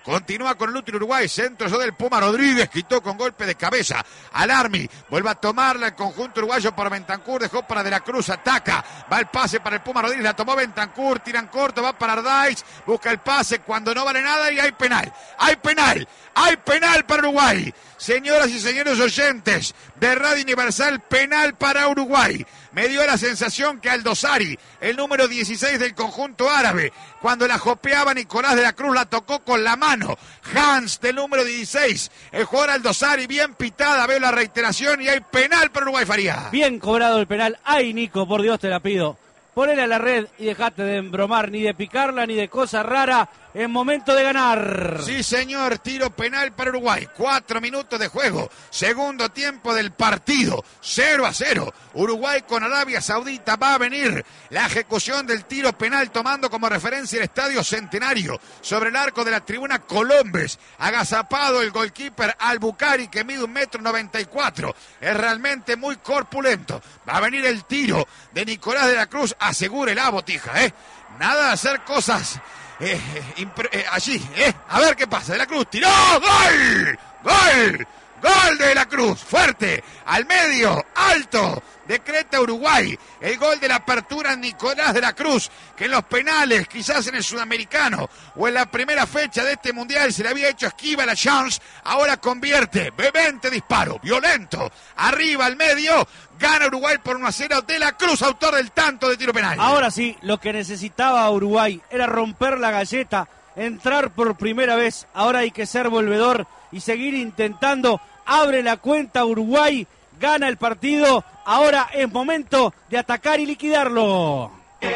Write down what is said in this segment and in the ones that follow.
Continúa con el útil Uruguay. Centro del Puma Rodríguez. Quitó con golpe de cabeza al Army. Vuelve a tomarla el conjunto uruguayo por Bentancur. Dejó para De la Cruz. Ataca. Va el pase para el Puma Rodríguez. La tomó Bentancur. Tiran corto. Va para Ardáiz. Busca el pase cuando no vale nada y hay penal. Hay penal. Hay penal para Uruguay. Señoras y señores oyentes de Radio Universal, penal para Uruguay. Me dio la sensación que Aldosari, el número 16 del conjunto árabe, cuando la jopeaba Nicolás de la Cruz, la tocó con la mano. Hans, del número 16, el jugador Aldosari, bien pitada, veo la reiteración y hay penal para Uruguay, Faría. Bien cobrado el penal. Ay, Nico, por Dios te la pido. Ponela a la red y dejate de embromar, ni de picarla, ni de cosa rara. Es momento de ganar. Sí, señor, tiro penal para Uruguay. 4 minutos de juego. Segundo tiempo del partido. 0-0. Uruguay con Arabia Saudita. Va a venir la ejecución del tiro penal tomando como referencia el Estadio Centenario. Sobre el arco de la tribuna Colombes. Agazapado el goalkeeper Al-Bukhari, que mide 1,94 m. Es realmente muy corpulento. Va a venir el tiro de Nicolás de la Cruz. Asegure la botija, ¿eh? Nada de hacer cosas... allí, a ver qué pasa. De la Cruz tiró, ¡gol! ¡Gol! ¡Gol de De la Cruz! Fuerte, al medio, alto, decreta Uruguay. El gol de la apertura Nicolás de la Cruz, que en los penales, quizás en el sudamericano o en la primera fecha de este mundial se le había hecho esquiva la chance, ahora convierte, vehemente disparo, violento, arriba al medio, gana Uruguay por 1-0. De la Cruz, autor del tanto de tiro penal. Ahora sí, lo que necesitaba Uruguay era romper la galleta, entrar por primera vez. Ahora hay que ser volvedor y seguir intentando. Abre la cuenta Uruguay, gana el partido. Ahora es momento de atacar y liquidarlo.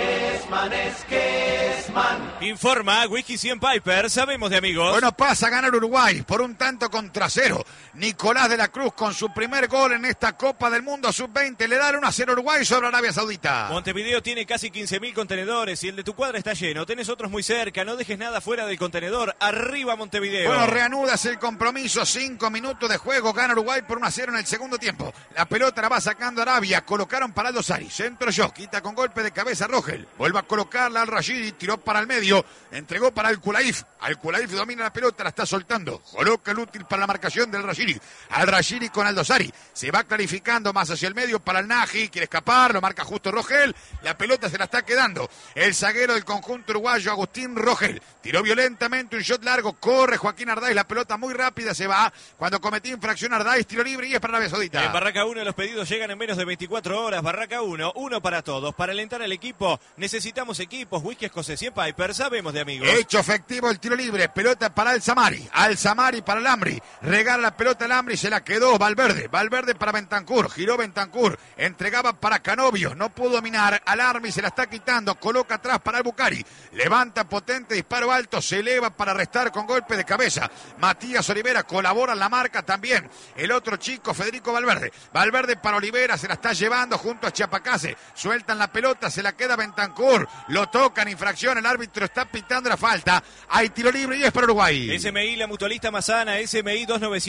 Kesman. Informa Whisky 100 Piper, sabemos de amigos. Bueno, pasa a ganar Uruguay por 1-0. Nicolás de la Cruz con su primer gol en esta Copa del Mundo Sub-20 le da 1-0 Uruguay sobre Arabia Saudita. Montevideo tiene casi 15.000 contenedores y el de tu cuadra está lleno. Tenés otros muy cerca, no dejes nada fuera del contenedor. Arriba Montevideo. Bueno, reanudas el compromiso, 5 minutos de juego, gana Uruguay por 1-0 en el segundo tiempo. La pelota la va sacando Arabia, colocaron para Aldosari, centro yo, quita con golpe de cabeza Rogel, vuelve a colocarla al Rashidi, tiró para el medio, entregó para Al-Kulaif. Al-Kulaif domina la pelota, la está soltando, coloca el útil para la marcación del Rashidi. Al Rashidi con Aldosari, se va clarificando más hacia el medio para el Naji, quiere escapar, lo marca justo Rogel, la pelota se la está quedando el zaguero del conjunto uruguayo Agustín Rogel, tiró violentamente un shot largo, corre Joaquín Ardáiz, la pelota muy rápida se va, cuando cometió infracción Ardáiz, tiro libre y es para Arabia Saudita. En Barraca 1 los pedidos llegan en menos de 24 horas, Barraca 1, uno para todos, para alentar al equipo necesitamos equipos, whisky escocés 100 Piper, sabemos de amigos. Hecho efectivo el tiro libre, pelota para Al-Samari para Lambri, regala la pelota al Lambri, se la quedó Valverde para Bentancur, giró Bentancur, entregaba para Canovio, no pudo dominar, al Army se la está quitando, coloca atrás para Al-Bukhari, levanta potente disparo alto, se eleva para restar con golpe de cabeza, Matías Olivera colabora en la marca también, el otro chico Federico Valverde para Olivera, se la está llevando junto a Chiapacase, sueltan la pelota, se la queda Bentancur, lo tocan, infracción, el árbitro está pitando la falta, hay tiro libre y es para Uruguay. SMI, la mutualista Mazana, SMI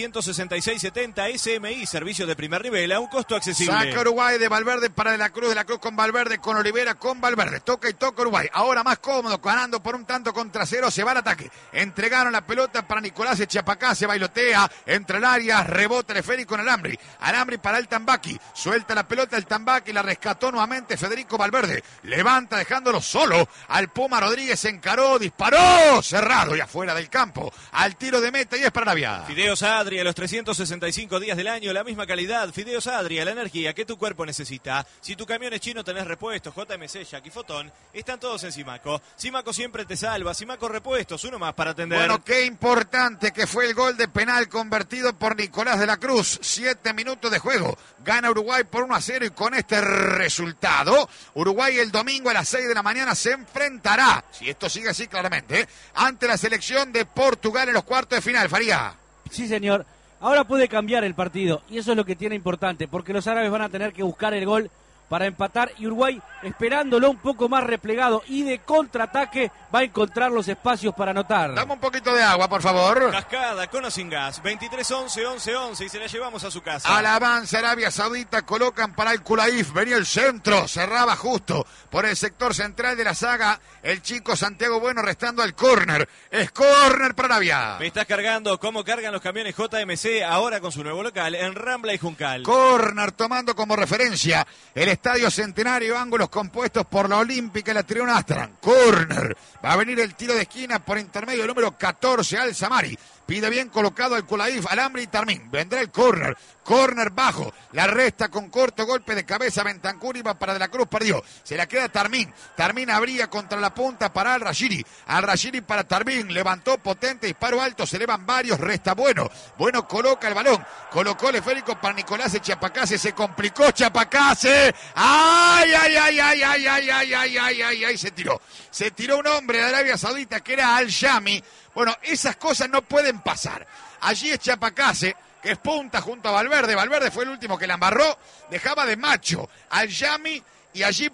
296670, SMI, servicio de primer nivel a un costo accesible. Saca Uruguay de Valverde para De la Cruz con Valverde, con Olivera, con Valverde, toca y toca Uruguay, ahora más cómodo, ganando por 1-0 se va al ataque, entregaron la pelota para Nicolás Chiapacase, bailotea, entre el área, rebota el esférico en Alambri para el Tambaqui, suelta la pelota el Tambaqui, la rescató nuevamente Federico Valverde, levanta dejándolo solo al Puma Rodríguez, encaró, disparó, cerrado y afuera del campo, al tiro de meta y es para Arabia. Fideos Adria, los 365 días del año, la misma calidad. Fideos Adria, la energía que tu cuerpo necesita. Si tu camión es chino tenés repuestos, JMC, Jack y Fotón, están todos en Simaco. Simaco siempre te salva, Simaco Repuestos, uno más para atender. Bueno, qué importante que fue el gol de penal convertido por Nicolás de la Cruz, 7 minutos de juego, gana Uruguay por 1-0 y con este resultado, Uruguay el domingo a las 6 de la mañana se enfrentará, si esto sigue así claramente, ante la selección de Portugal en los cuartos de final, Faría. Sí, señor. Ahora puede cambiar el partido y eso es lo que tiene importante, porque los árabes van a tener que buscar el gol para empatar y Uruguay, esperándolo un poco más replegado y de contraataque, va a encontrar los espacios para anotar. Dame un poquito de agua, por favor. Cascada, con o sin gas, 23-11-11-11 y se la llevamos a su casa. Al avance Arabia Saudita, colocan para el Kulaif, venía el centro, cerraba justo por el sector central de la saga, el chico Santiago Bueno restando al córner. Es córner para Arabia. Me estás cargando cómo cargan los camiones JMC ahora con su nuevo local en Rambla y Juncal. Córner tomando como referencia el Estadio Centenario, ángulos compuestos por la Olímpica y la Tribuna Astran. Córner, va a venir el tiro de esquina por intermedio del número 14, Al Samari. Pide bien colocado el Kulaif, Alambre y Tarmín. Vendrá el córner. Córner bajo. La resta con corto golpe de cabeza. Bentancur iba para De la Cruz, perdió. Se la queda Tarmín. Tarmín abría contra la punta para Al-Rashidi. Al-Rashidi para Tarmín. Levantó potente, disparo alto. Se elevan varios. Resta Bueno. Bueno coloca el balón. Colocó el esférico para Nicolás Chapacase. Se complicó Chapacase. ¡Ay, ay, ay, ay, ay, ay, ay, ay, ay, ay, ay! Se tiró. Se tiró un hombre de Arabia Saudita que era Al-Shami. Bueno, esas cosas no pueden pasar. Allí es Chapacase, que es punta junto a Valverde. Valverde fue el último que la embarró. Dejaba de macho al Yami y allí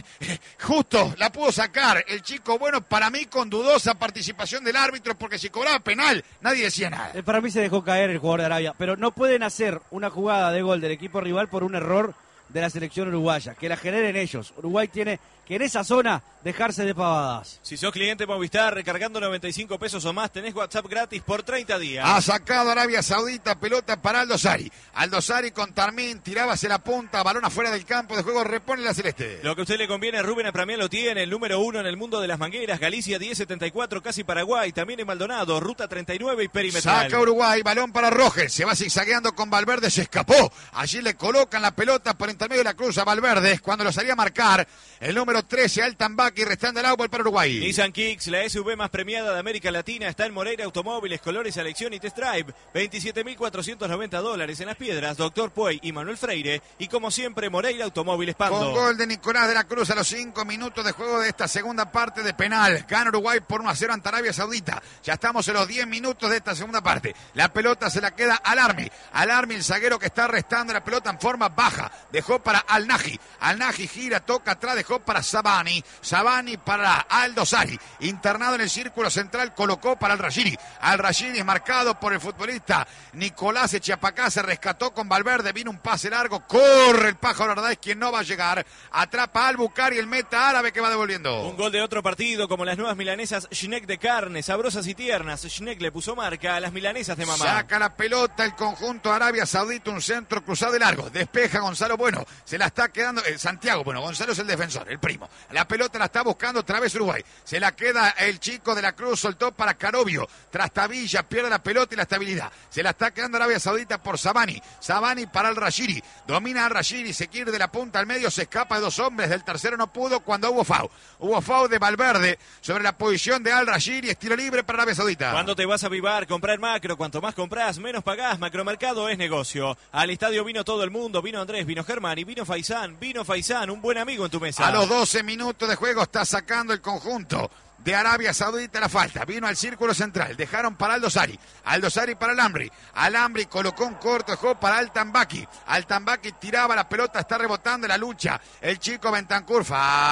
justo la pudo sacar el chico Bueno, para mí con dudosa participación del árbitro, porque si cobraba penal nadie decía nada. Para mí se dejó caer el jugador de Arabia, pero no pueden hacer una jugada de gol del equipo rival por un error de la selección uruguaya, que la generen ellos. Uruguay tiene que en esa zona dejarse de pavadas. Si sos cliente Movistar, recargando 95 pesos o más, tenés WhatsApp gratis por 30 días. Ha sacado Arabia Saudita, pelota para Aldosari. Aldosari con Tarmín, tiraba hacia la punta, balón afuera del campo de juego, repone la celeste. Lo que a usted le conviene, Rubén Apramián lo tiene, el número 1 en el mundo de las mangueras, Galicia 1074, casi Paraguay, también en Maldonado, ruta 39 y perimetral. Saca Uruguay, balón para Rogers, se va zigzagueando con Valverde, se escapó. Allí le colocan la pelota por intermedio de la cruz a Valverde, cuando lo salía a marcar el número 13, Altambaki, restando el agua para Uruguay. Nissan Kicks, la SUV más premiada de América Latina, está en Moreira Automóviles, colores, selección y test drive. $27.490 en Las Piedras, Doctor Puey y Manuel Freire. Y como siempre, Moreira Automóviles Pando. Con gol de Nicolás de la Cruz a los 5 minutos de juego de esta segunda parte de penal. Gana Uruguay por 1-0 ante Arabia Saudita. Ya estamos en los 10 minutos de esta segunda parte. La pelota se la queda al Armi. Al Armi, el zaguero que está restando la pelota en forma baja. Dejó para Al-Naji. Al-Naji gira, toca atrás, dejó para Sabani. Sabani para Aldosari. Internado en el círculo central, colocó para Al-Rashidi. Al-Rashidi es marcado por el futbolista Nicolás Chapacá. Se rescató con Valverde. Vino un pase largo. Corre el pájaro Ardáez, quien no va a llegar. Atrapa al Bucari, el meta árabe que va devolviendo. Un gol de otro partido, como las nuevas milanesas Schneck de carne, sabrosas y tiernas. Schneck le puso marca a las milanesas de mamá. Saca la pelota el conjunto Arabia Saudita, un centro cruzado de largo. Despeja Gonzalo Bueno. Se la está quedando Santiago. Bueno, Gonzalo es el defensor, el primo. La pelota la está buscando otra vez Uruguay. Se la queda el chico de la Cruz, soltó para Carovio. Trastabilla, pierde la pelota y la estabilidad. Se la está quedando Arabia Saudita por Sabani. Sabani para Al-Rashidi. Domina Al-Rashidi, se quiere de la punta al medio, se escapa de dos hombres. Del tercero no pudo cuando hubo foul. Hubo foul de Valverde sobre la posición de Al-Rashidi. Estilo libre para Arabia Saudita. Cuando te vas a Vivar, comprar Macro. Cuanto más compras, menos pagás. Macromercado es negocio. Al estadio vino todo el mundo. Vino Andrés, vino Germán y vino Faisán. Vino Faisán, un buen amigo en tu mesa. A los 12 minutos de juego está sacando el conjunto de Arabia Saudita la falta. Vino al círculo central. Dejaron para Aldosari. Aldosari para Alambri. Alambri colocó un corto, dejó para Altambaki. Altambaki tiraba la pelota, está rebotando en la lucha. El chico Bentancur.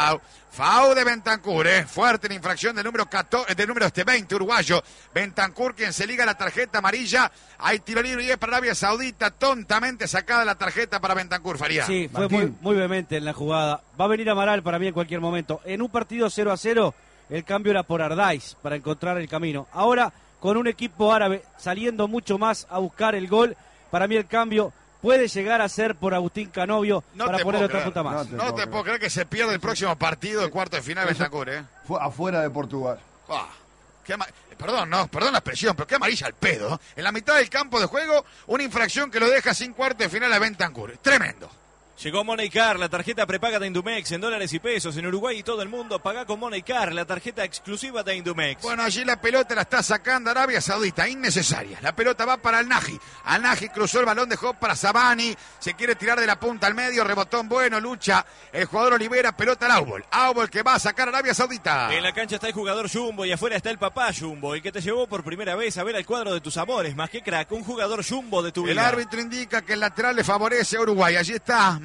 Foul de Bentancur, fuerte la infracción del número 14, del número 20 uruguayo. Bentancur, quien se liga la tarjeta amarilla. Hay tiro libre y es para Arabia Saudita. Tontamente sacada la tarjeta para Bentancur, Faría. Sí, fue muy vehemente en la jugada. Va a venir Amaral para mí en cualquier momento. En un partido 0-0, el cambio era por Ardáiz para encontrar el camino. Ahora, con un equipo árabe saliendo mucho más a buscar el gol, para mí el cambio puede llegar a ser por Agustín Canovio para poner otra punta más. No te puedo creer que se pierda el próximo partido del cuarto de final de Bentancur, Fue afuera de Portugal. Perdón la expresión, pero qué amarilla al pedo. En la mitad del campo de juego, una infracción que lo deja sin cuarto de final a Bentancur. Tremendo. Llegó Moneycar, la tarjeta prepaga de Indumex en dólares y pesos. En Uruguay y todo el mundo paga con Moneycar, la tarjeta exclusiva de Indumex. Bueno, allí la pelota la está sacando Arabia Saudita, innecesaria. La pelota va para Al-Naji. Al-Naji cruzó el balón, dejó para Sabani. Se quiere tirar de la punta al medio, rebotón bueno, lucha el jugador Olivera, pelota al Aubol. Aubol que va a sacar a Arabia Saudita. En la cancha está el jugador Jumbo y afuera está el papá Jumbo, el que te llevó por primera vez a ver el cuadro de tus amores. Más que crack, un jugador Jumbo de tu vida. El árbitro indica que el lateral le favorece a Uruguay. Allí está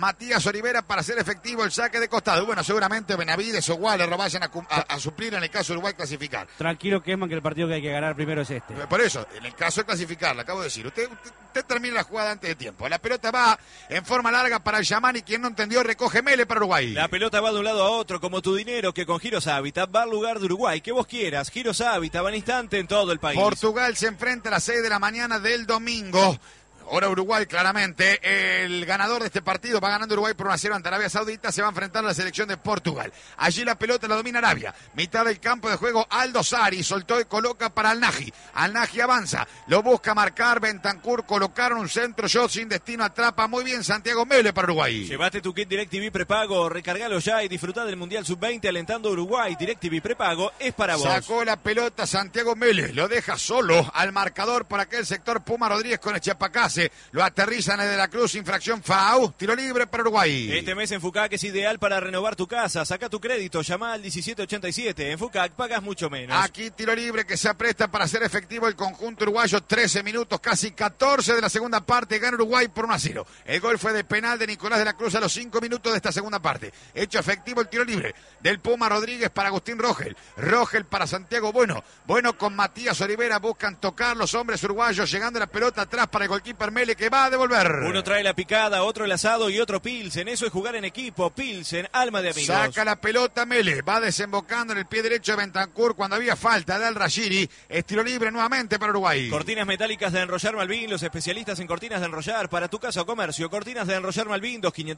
Matías Olivera para hacer efectivo el saque de costado. Bueno, seguramente Benavides o Waller lo vayan a suplir en el caso de Uruguay clasificar. Tranquilo, Kesman, que el partido que hay que ganar primero es este. Por eso, en el caso de clasificar, le acabo de decir, usted termina la jugada antes de tiempo. La pelota va en forma larga para el Yamani, quien no entendió recoge Mele para Uruguay. La pelota va de un lado a otro, como tu dinero, que con Giros Hábitat va al lugar de Uruguay que vos quieras. Giros Hábitat va en instante en todo el país. Portugal se enfrenta a las 6 de la mañana del domingo. Ahora Uruguay, claramente, el ganador de este partido va ganando Uruguay por 1-0 ante Arabia Saudita, se va a enfrentar a la selección de Portugal. Allí la pelota la domina Arabia, mitad del campo de juego Aldo Sari, soltó y coloca para Al-Naji. Al-Naji avanza, lo busca marcar Bentancur, colocaron un centro, shot sin destino, atrapa muy bien Santiago Mele para Uruguay. Llévate tu kit DirecTV prepago, recargalo ya y disfrutá del Mundial Sub-20 alentando a Uruguay. DirecTV prepago es para vos. Sacó la pelota Santiago Mele, lo deja solo al marcador por aquel sector Puma Rodríguez con Echapacase. Lo aterrizan desde la Cruz, infracción FAU, tiro libre para Uruguay. Este mes en FUCAC es ideal para renovar tu casa. Saca tu crédito, llama al 1787. En FUCAC pagas mucho menos. Aquí tiro libre que se apresta para hacer efectivo el conjunto uruguayo. 13 minutos, casi 14 de la segunda parte. Gana Uruguay por 1-0. El gol fue de penal de Nicolás de la Cruz a los 5 minutos de esta segunda parte. Hecho efectivo el tiro libre del Puma Rodríguez para Agustín Rogel. Rogel para Santiago Bueno. Bueno con Matías Olivera. Buscan tocar los hombres uruguayos. Llegando la pelota atrás para el golkeeper Mele, que va a devolver. Uno trae la picada, otro el asado y otro Pilsen. Eso es jugar en equipo. Pilsen, alma de amigos. Saca la pelota Mele, va desembocando en el pie derecho de Bentancur cuando había falta de Al-Rashidi. Estilo libre nuevamente para Uruguay. Cortinas metálicas de Enrollar Malvin, los especialistas en cortinas de enrollar para tu casa o comercio. Cortinas de Enrollar Malvin,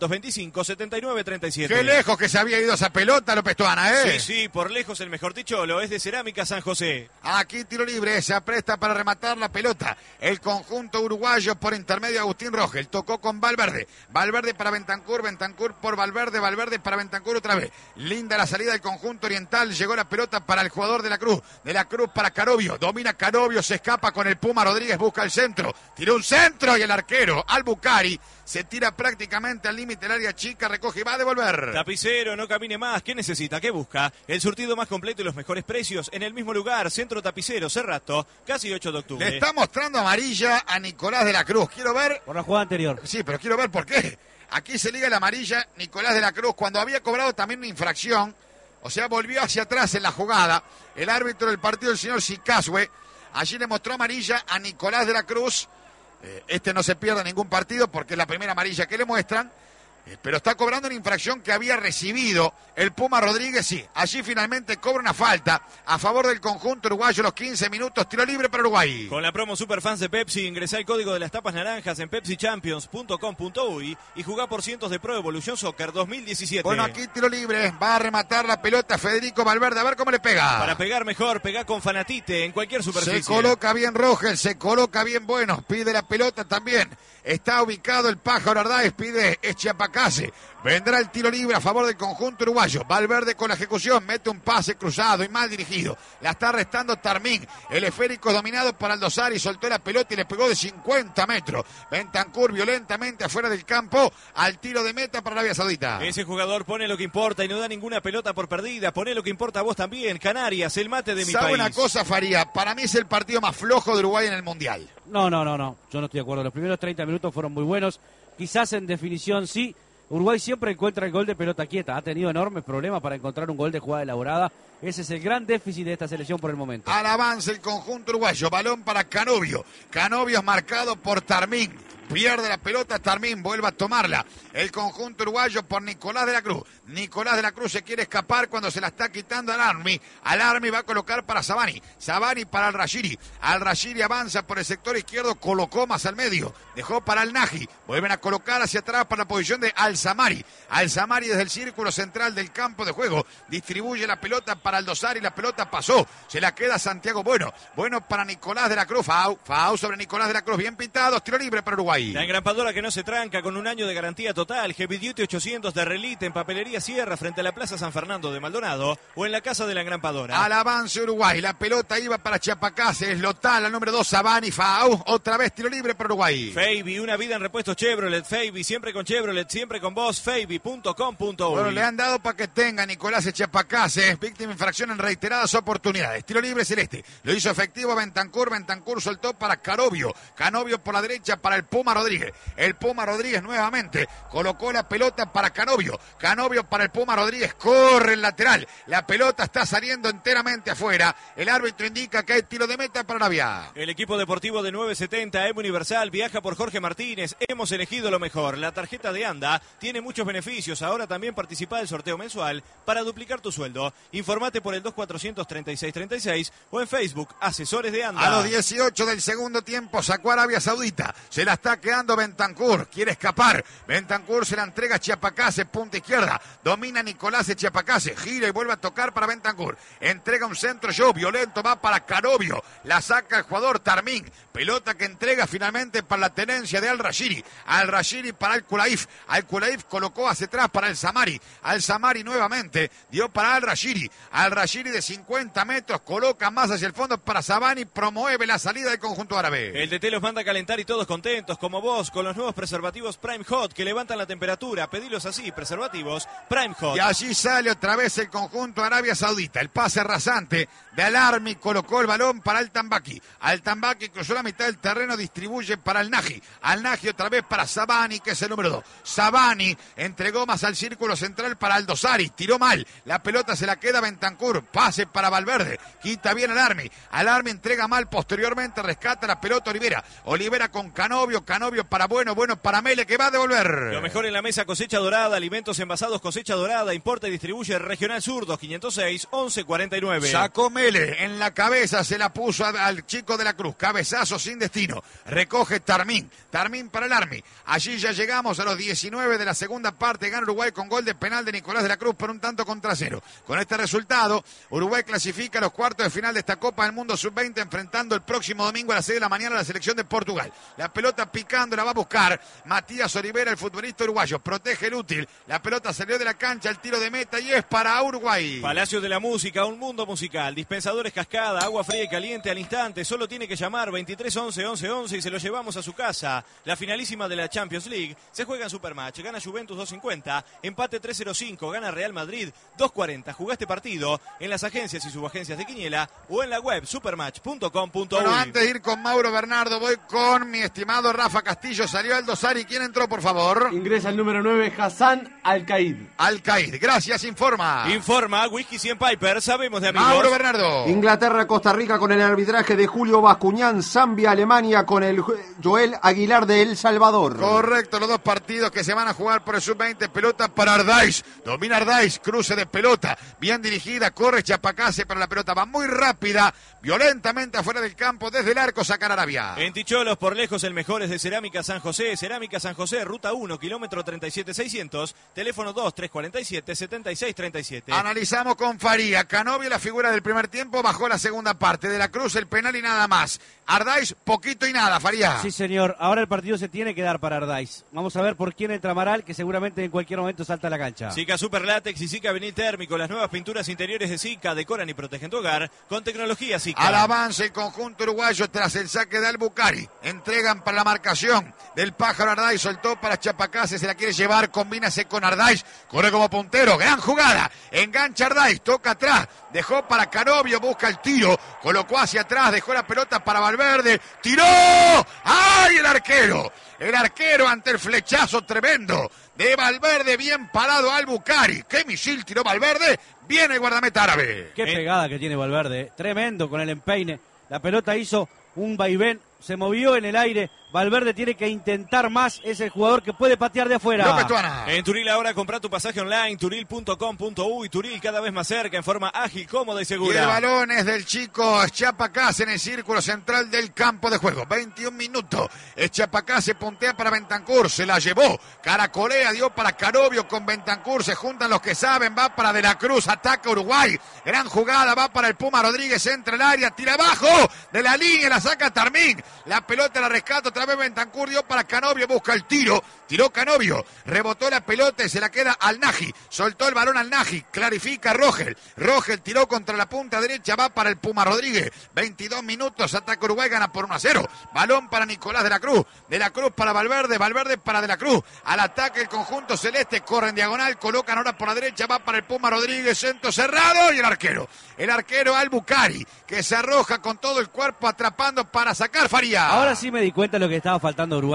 2525-7937. Qué lejos que se había ido esa pelota, López Tuana, ¿eh? Sí, por lejos el mejor ticholo es de Cerámica San José. Aquí tiro libre, se apresta para rematar la pelota. El conjunto uruguayo por intermedio de Agustín Rogel. Tocó con Valverde. Valverde para Bentancur. Bentancur por Valverde. Valverde para Bentancur otra vez. Linda la salida del conjunto oriental. Llegó la pelota para el jugador de la Cruz. De la Cruz para Carovio. Domina Carovio. Se escapa con el Puma Rodríguez. Busca el centro. Tiró un centro y el arquero Al-Bukhari se tira prácticamente al límite del área chica. Recoge y va a devolver. Tapicero, no camine más. ¿Qué necesita? ¿Qué busca? El surtido más completo y los mejores precios en el mismo lugar. Centro Tapicero, Cerrato, casi 8 de octubre. Le está mostrando amarilla a Nicolás de la Cruz. Quiero ver. Por la jugada anterior. Sí, pero quiero ver por qué. Aquí se liga la amarilla Nicolás de la Cruz cuando había cobrado también una infracción. O sea, volvió hacia atrás en la jugada. El árbitro del partido, el señor Sicasue, allí le mostró amarilla a Nicolás de la Cruz. Este no se pierde ningún partido porque es la primera amarilla que le muestran. Pero está cobrando una infracción que había recibido el Puma Rodríguez, sí. Allí finalmente cobra una falta a favor del conjunto uruguayo. Los 15 minutos, tiro libre para Uruguay. Con la promo Superfans de Pepsi, ingresá el código de las tapas naranjas en pepsichampions.com.uy y jugá por cientos de Pro Evolution Soccer 2017. Bueno, aquí tiro libre, va a rematar la pelota Federico Valverde, a ver cómo le pega. Para pegar mejor, pegá con Fanatite en cualquier superficie. Se coloca bien Rogel, se coloca bien Bueno, pide la pelota también. Está ubicado el Pájaro Ardáez, pide Echapacase. Vendrá el tiro libre a favor del conjunto uruguayo. Valverde con la ejecución, mete un pase cruzado y mal dirigido. La está restando Tarmín. El esférico dominado por Aldosari, soltó la pelota y le pegó de 50 metros. Bentancur violentamente afuera del campo al tiro de meta para Arabia Saudita. Ese jugador pone lo que importa y no da ninguna pelota por perdida. Pone lo que importa a vos también. Canarias, el mate de mi ¿Sabe país. una cosa, Faría? Para mí es el partido más flojo de Uruguay en el Mundial. No. Yo no estoy de acuerdo. Los primeros 30 minutos fueron muy buenos. Quizás en definición sí. Uruguay siempre encuentra el gol de pelota quieta. Ha tenido enormes problemas para encontrar un gol de jugada elaborada. Ese es el gran déficit de esta selección por el momento. Al avance el conjunto uruguayo. Balón para Canovio. Canovio es marcado por Tarmín. Pierde la pelota, Tarmín vuelve a tomarla. El conjunto uruguayo por Nicolás de la Cruz. Nicolás de la Cruz se quiere escapar cuando se la está quitando al Armi. Al Armi va a colocar para Sabani. Sabani para Al-Rashidi. Al-Rashidi avanza por el sector izquierdo, colocó más al medio. Dejó para Al-Naji. Vuelven a colocar hacia atrás para la posición de Al-Samari. Al-Samari desde el círculo central del campo de juego. Distribuye la pelota para Aldosari. La pelota pasó. Se la queda Santiago Bueno. Bueno para Nicolás de la Cruz. Fau sobre Nicolás de la Cruz. Bien pintado. Tiro libre para Uruguay. La engrampadora que no se tranca con un año de garantía total. Heavy Duty 800 de Relite en Papelería Sierra frente a la Plaza San Fernando de Maldonado o en la casa de la engrampadora. Al avance Uruguay. La pelota iba para Chiapacase. Es Lotal, al número 2, Sabani. Fau. Otra vez tiro libre para Uruguay. Feibi, una vida en repuestos Chevrolet. Feibi, siempre con Chevrolet, siempre con vos. Feibi.com.uy. Bueno, le han dado para que tenga Nicolás Chiapacase. Víctima de infracción en reiteradas oportunidades. Tiro libre celeste. Lo hizo efectivo Bentancur. Bentancur soltó para Canovio. Canovio por la derecha para el Puma Puma Rodríguez. El Puma Rodríguez nuevamente colocó la pelota para Canovio. Canovio para el Puma Rodríguez. Corre el lateral. La pelota está saliendo enteramente afuera. El árbitro indica que hay tiro de meta para Arabia. El equipo deportivo de 970 M Universal viaja por Jorge Martínez. Hemos elegido lo mejor. La tarjeta de ANDA tiene muchos beneficios. Ahora también participa del sorteo mensual para duplicar tu sueldo. Informate por el 2400-3636 o en Facebook, Asesores de ANDA. A los 18 del segundo tiempo sacó Arabia Saudita. Se la está quedando Bentancur. Quiere escapar. Bentancur se la entrega a Chiapacase, punta izquierda. Domina Nicolás Chiapacase. Gira y vuelve a tocar para Bentancur. Entrega un centro violento. Va para Canovio. La saca el jugador Tarmín. Pelota que entrega finalmente para la tenencia de Al-Rashidi. Al-Rashidi para Al-Kulaif. Al-Kulaif colocó hacia atrás para el Samari. Al-Samari nuevamente dio para Al-Rashidi. Al-Rashidi de 50 metros coloca más hacia el fondo para Sabani. Promueve la salida del conjunto árabe. El DT los manda a calentar y todos contentos, como vos, con los nuevos preservativos Prime Hot que levantan la temperatura. Pedilos así, preservativos Prime Hot. Y allí sale otra vez el conjunto de Arabia Saudita. El pase rasante de Al-Armi colocó el balón para Al-Tambaki. Al-Tambaki cruzó la mitad del terreno, distribuye para Al-Naji. Al-Naji otra vez para Sabani, que es el número 2. Sabani entregó más al círculo central para Aldosari. Tiró mal. La pelota se la queda Bentancur. Pase para Valverde. Quita bien Al-Armi. Al-Armi entrega mal. Posteriormente rescata la pelota Olivera. Olivera con Canovio. Canovio para Bueno para Mele, que va a devolver. Lo mejor en la mesa, Cosecha Dorada. Alimentos envasados Cosecha Dorada. Importa y distribuye Regional Sur 2506 1149. Sacó Mele en la cabeza, se la puso al chico de la Cruz. Cabezazo sin destino. Recoge Tarmín. Tarmín para el Armi. Allí ya llegamos a los 19 de la segunda parte. Gana Uruguay con gol de penal de Nicolás de la Cruz por un tanto contra cero. Con este resultado, Uruguay clasifica a los cuartos de final de esta Copa del Mundo Sub-20, enfrentando el próximo domingo a las 6 de la mañana a la selección de Portugal. La pelota picando la va a buscar Matías Olivera, el futbolista uruguayo. Protege el útil. La pelota salió de la cancha, el tiro de meta y es para Uruguay. Palacio de la Música, un mundo musical. Dispensadores Cascada, agua fría y caliente al instante. Solo tiene que llamar 23 11 11 11 y se lo llevamos a su casa. La finalísima de la Champions League se juega en Supermatch. Gana Juventus 2.50, empate 3.05, gana Real Madrid 2.40. Jugaste partido en las agencias y subagencias de Quiniela o en la web supermatch.com.uy. Bueno, antes de ir con Mauro Bernardo, voy con mi estimado Rafa Castillo. Salió Aldo Sari. ¿Quién entró, por favor? Ingresa el número 9, Hassan Al-Qaid. Al-Qaid. Gracias, informa. Informa Whisky 100 Piper. Sabemos de amigos. Mauro Bernardo. Inglaterra, Costa Rica con el arbitraje de Julio Bascuñán. Zambia, Alemania con el Joel Aguilar de El Salvador. Correcto, los dos partidos que se van a jugar por el sub-20. Pelota para Ardaiz. Domina Ardaiz. Cruce de pelota. Bien dirigida. Corre Chiapacase, pero la pelota va muy rápida. Violentamente afuera del campo. Desde el arco sacar Arabia. En Ticholos, por lejos, el mejor es de Cerámica San José. Cerámica San José, ruta 1, kilómetro 37600. Teléfono 2-347-7637. Analizamos con Faría. Canovio, la figura del primer tiempo, bajó la segunda parte. De la Cruz, el penal y nada más. Ardaiz, poquito y nada, Faría. Sí, señor. Ahora el partido se tiene que dar para Ardaiz. Vamos a ver por quién entra Amaral, que seguramente en cualquier momento salta a la cancha. Zika Super Látex y Zika Vinil Térmico. Las nuevas pinturas interiores de Zika decoran y protegen tu hogar con tecnología Zika. Al avance el conjunto uruguayo tras el saque de Albucari. Entregan para la marcación del pájaro Ardaiz. Soltó para Chiapacase, se la quiere llevar. Combínase con Ardaiz. Corre como puntero. Gran jugada. Engancha Ardaiz. Toca atrás. Dejó para Canovio. Busca el tiro. Colocó hacia atrás. Dejó la pelota para Valverde. ¡Tiró! ¡Ay, el arquero! El arquero ante el flechazo tremendo de Valverde. Bien parado Albucari. ¡Qué misil tiró Valverde! Viene el guardameta árabe. Qué pegada que tiene Valverde. Tremendo con el empeine. La pelota hizo un vaivén. Se movió en el aire. Valverde tiene que intentar más. Es el jugador que puede patear de afuera. López Tuana. En Turil ahora compra tu pasaje online. Turil.com.uy. Turil cada vez más cerca en forma ágil, cómoda y segura. Y el balón es del chico Chiapacase en el círculo central del campo de juego. 21 minutos. Chiapacase puntea para Bentancur. Se la llevó. Caracolea, dio para Canovio con Bentancur. Se juntan los que saben. Va para De la Cruz. Ataca Uruguay. Gran jugada. Va para el Puma Rodríguez. Entra el área. Tira abajo de la línea. La saca Tarmín. La pelota la rescata otra vez Bentancur, dio para Canovio, busca el tiro, tiró Canovio, rebotó la pelota y se la queda al Naji, soltó el balón al Naji, clarifica Rogel tiró contra la punta derecha, va para el Puma Rodríguez, 22 minutos, ataca Uruguay, gana por 1-0, balón para Nicolás de la Cruz para Valverde, Valverde para De la Cruz, al ataque el conjunto celeste, corre en diagonal, colocan ahora por la derecha, va para el Puma Rodríguez, centro cerrado y el arquero Albucari, que se arroja con todo el cuerpo atrapando para sacar Faría. Ahora sí me di cuenta de lo que estaba faltando a Uruguay.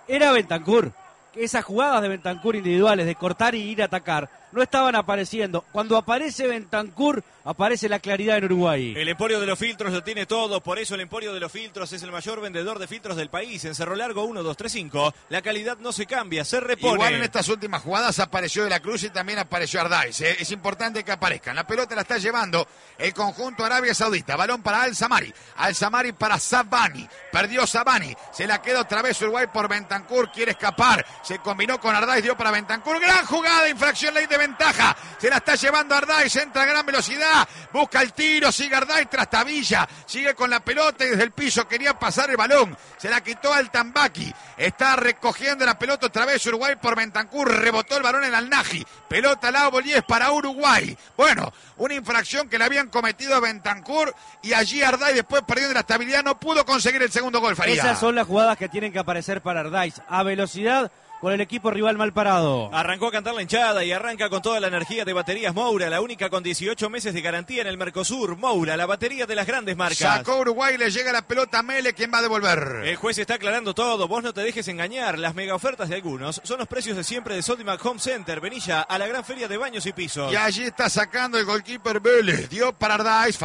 era Bentancur. Esas jugadas de Bentancur individuales, de cortar y ir a atacar, no estaban apareciendo. Cuando aparece Bentancur, aparece la claridad en Uruguay. El Emporio de los Filtros lo tiene todo, por eso el Emporio de los Filtros es el mayor vendedor de filtros del país. En Cerro Largo 1235, la calidad no se cambia, se repone. Igual en estas últimas jugadas apareció De la Cruz y también apareció Ardáiz. Es importante que aparezcan. La pelota la está llevando el conjunto Arabia Saudita. Balón para Al-Samari. Al-Samari para Sabani. Perdió Sabani. Se la queda otra vez Uruguay por Bentancur. Quiere escapar. Se combinó con Ardáiz. Dio para Bentancur. Gran jugada. Infracción, ley de ventaja. Se la está llevando Ardáiz. Entra a gran velocidad. Busca el tiro. Sigue Ardáiz. Trastabilla. Sigue con la pelota y desde el piso quería pasar el balón. Se la quitó al Tambaqui. Está recogiendo la pelota otra vez Uruguay por Bentancur. Rebotó el balón en Al-Naji. Pelota al lado Bolíes para Uruguay. Bueno, una infracción que le habían cometido a Bentancur y allí Ardáiz, después perdiendo la estabilidad, no pudo conseguir el segundo gol, Faría. Esas son las jugadas que tienen que aparecer para Ardáiz. A velocidad, con el equipo rival mal parado. Arrancó a cantar la hinchada y arranca con toda la energía de Baterías Moura, la única con 18 meses de garantía en el Mercosur. Moura, la batería de las grandes marcas. Sacó Uruguay, le llega la pelota a Mele, ¿quién va a devolver? El juez está aclarando todo, vos no te dejes engañar. Las mega ofertas de algunos son los precios de siempre de Sodimac Home Center. Vení ya a la gran feria de baños y pisos. Y allí está sacando el goalkeeper Vélez. Dio para Ardáiz,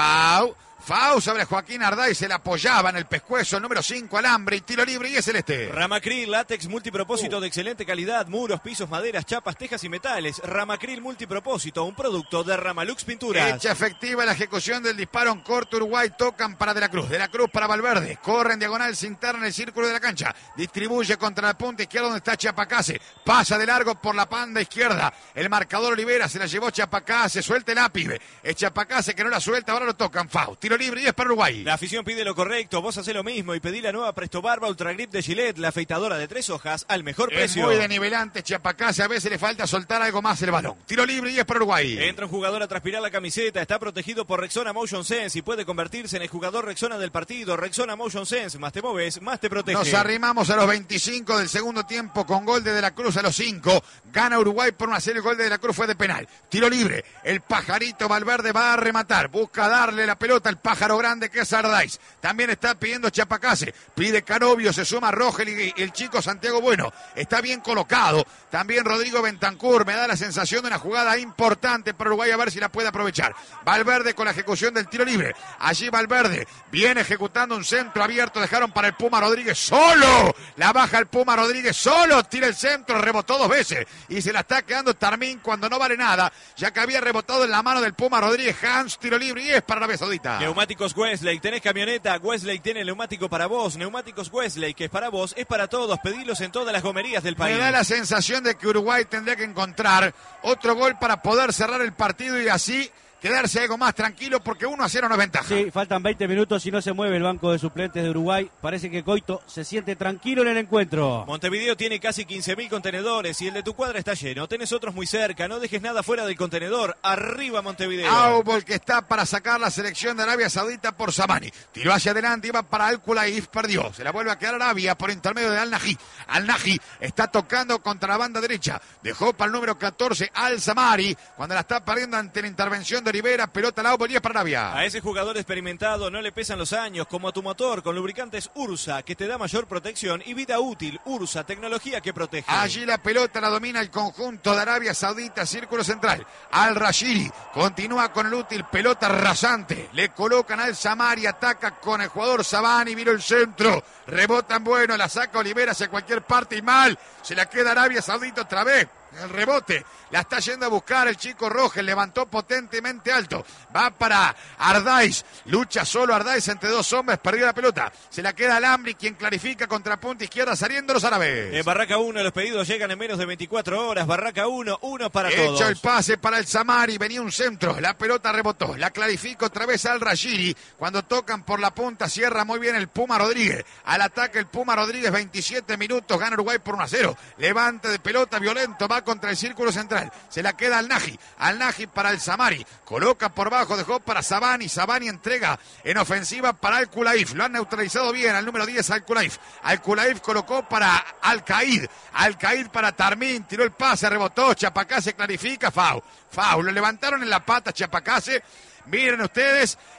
Fau sobre Joaquín Ardáiz, se la apoyaba en el pescuezo, el número 5, alambre y tiro libre y es celeste. Ramacril, látex multipropósito de excelente calidad, muros, pisos, maderas, chapas, tejas y metales. Ramacril multipropósito, un producto de Ramalux Pinturas. Hecha efectiva la ejecución del disparo en corto, Uruguay tocan para De la Cruz para Valverde, corre en diagonal, se interna en el círculo de la cancha, distribuye contra la punta izquierda donde está Chapacase, pasa de largo por la banda izquierda, el marcador Olivera, se la llevó Chapacase, suelta el ápibe, es Chapacase que no la suelta, ahora lo tocan, Fau, tiro libre y es para Uruguay. La afición pide lo correcto, vos hacés lo mismo y pedí la nueva Presto Barba Ultra Grip de Gillette, la afeitadora de 3 hojas al mejor precio. Es muy denivelante Chapacase, a veces le falta soltar algo más el balón. Tiro libre y es para Uruguay. Entra un jugador a transpirar la camiseta, está protegido por Rexona Motion Sense y puede convertirse en el jugador Rexona del partido. Rexona Motion Sense, más te moves, más te protege. Nos arrimamos a los 25 del segundo tiempo con gol de la Cruz a los 5. Gana Uruguay por 1-0, el gol de la Cruz fue de penal. Tiro libre, el pajarito Valverde va a rematar, busca darle la pelota al pájaro grande que es Ardáiz. También está pidiendo Chapacase, pide Canovio, se suma Rogel y el chico Santiago Bueno. Está bien colocado. También Rodrigo Bentancur, me da la sensación de una jugada importante para Uruguay, a ver si la puede aprovechar. Valverde con la ejecución del tiro libre. Allí Valverde viene ejecutando un centro abierto, dejaron para el Puma Rodríguez solo. La baja el Puma Rodríguez solo, tira el centro, rebotó 2 veces y se la está quedando Tarmín cuando no vale nada, ya que había rebotado en la mano del Puma Rodríguez. Hans, tiro libre y es para Arabia Saudita. Neumáticos Westlake, tenés camioneta, Westlake tiene neumático para vos. Neumáticos Westlake, que es para vos, es para todos. Pedilos en todas las gomerías del país. Me da la sensación de que Uruguay tendría que encontrar otro gol para poder cerrar el partido y así quedarse algo más tranquilo, porque 1-0 no es ventaja. Sí, faltan 20 minutos y no se mueve el banco de suplentes de Uruguay. Parece que Coito se siente tranquilo en el encuentro. Montevideo tiene casi 15.000 contenedores y el de tu cuadra está lleno. Tenés otros muy cerca, no dejes nada fuera del contenedor. Arriba Montevideo. Aubol, que está para sacar la selección de Arabia Saudita por Sabani. Tiró hacia adelante, iba para Al-Khulaif, perdió. Se la vuelve a quedar Arabia por intermedio de Al-Naji. Al-Naji está tocando contra la banda derecha. Dejó para el número 14 Al-Samari, cuando la está perdiendo ante la intervención de Olivera, pelota al lado, Bolívar para Arabia. A ese jugador experimentado no le pesan los años, como a tu motor, con lubricantes Ursa, que te da mayor protección y vida útil. Ursa, tecnología que protege. Allí la pelota la domina el conjunto de Arabia Saudita, círculo central. Al-Rashidi continúa con el útil, pelota rasante. Le colocan al Samari, ataca con el jugador Sabani, vino el centro. Rebotan bueno, la saca Olivera hacia cualquier parte y mal. Se la queda Arabia Saudita otra vez. El rebote, la está yendo a buscar el chico Rogel, levantó potentemente alto, va para Ardáiz, lucha solo Ardáiz entre 2 hombres, perdió la pelota, se la queda Alambri, quien clarifica contra punta izquierda, saliendo los árabes. En Barraca 1 los pedidos llegan en menos de 24 horas, Barraca 1, 1 para todos. Hecho el pase para el Samari, venía un centro, la pelota rebotó, la clarifica otra vez al Rashidi, cuando tocan por la punta, cierra muy bien el Puma Rodríguez, al ataque el Puma Rodríguez, 27 minutos, gana Uruguay por 1-0, levante de pelota violento, va contra el círculo central, se la queda Al-Naji para el Samari, coloca por bajo, dejó para Sabani, Sabani entrega en ofensiva para Al-Khulaif, lo han neutralizado bien al número 10 Al-Khulaif colocó para Al-Qaid para Tarmín, tiró el pase, rebotó, Chapacase clarifica, Fau, lo levantaron en la pata Chapacase. Miren ustedes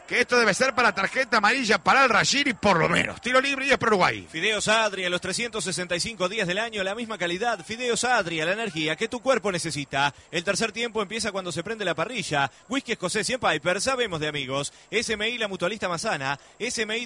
que esto debe ser para tarjeta amarilla para el Rashiri, por lo menos. Tiro libre y es para Uruguay. Fideos Adria, los 365 días del año, la misma calidad. Fideos Adria, la energía que tu cuerpo necesita. El tercer tiempo empieza cuando se prende la parrilla. Whisky escocés 100 Piper, sabemos de amigos. SMI, la mutualista Mazana. SMI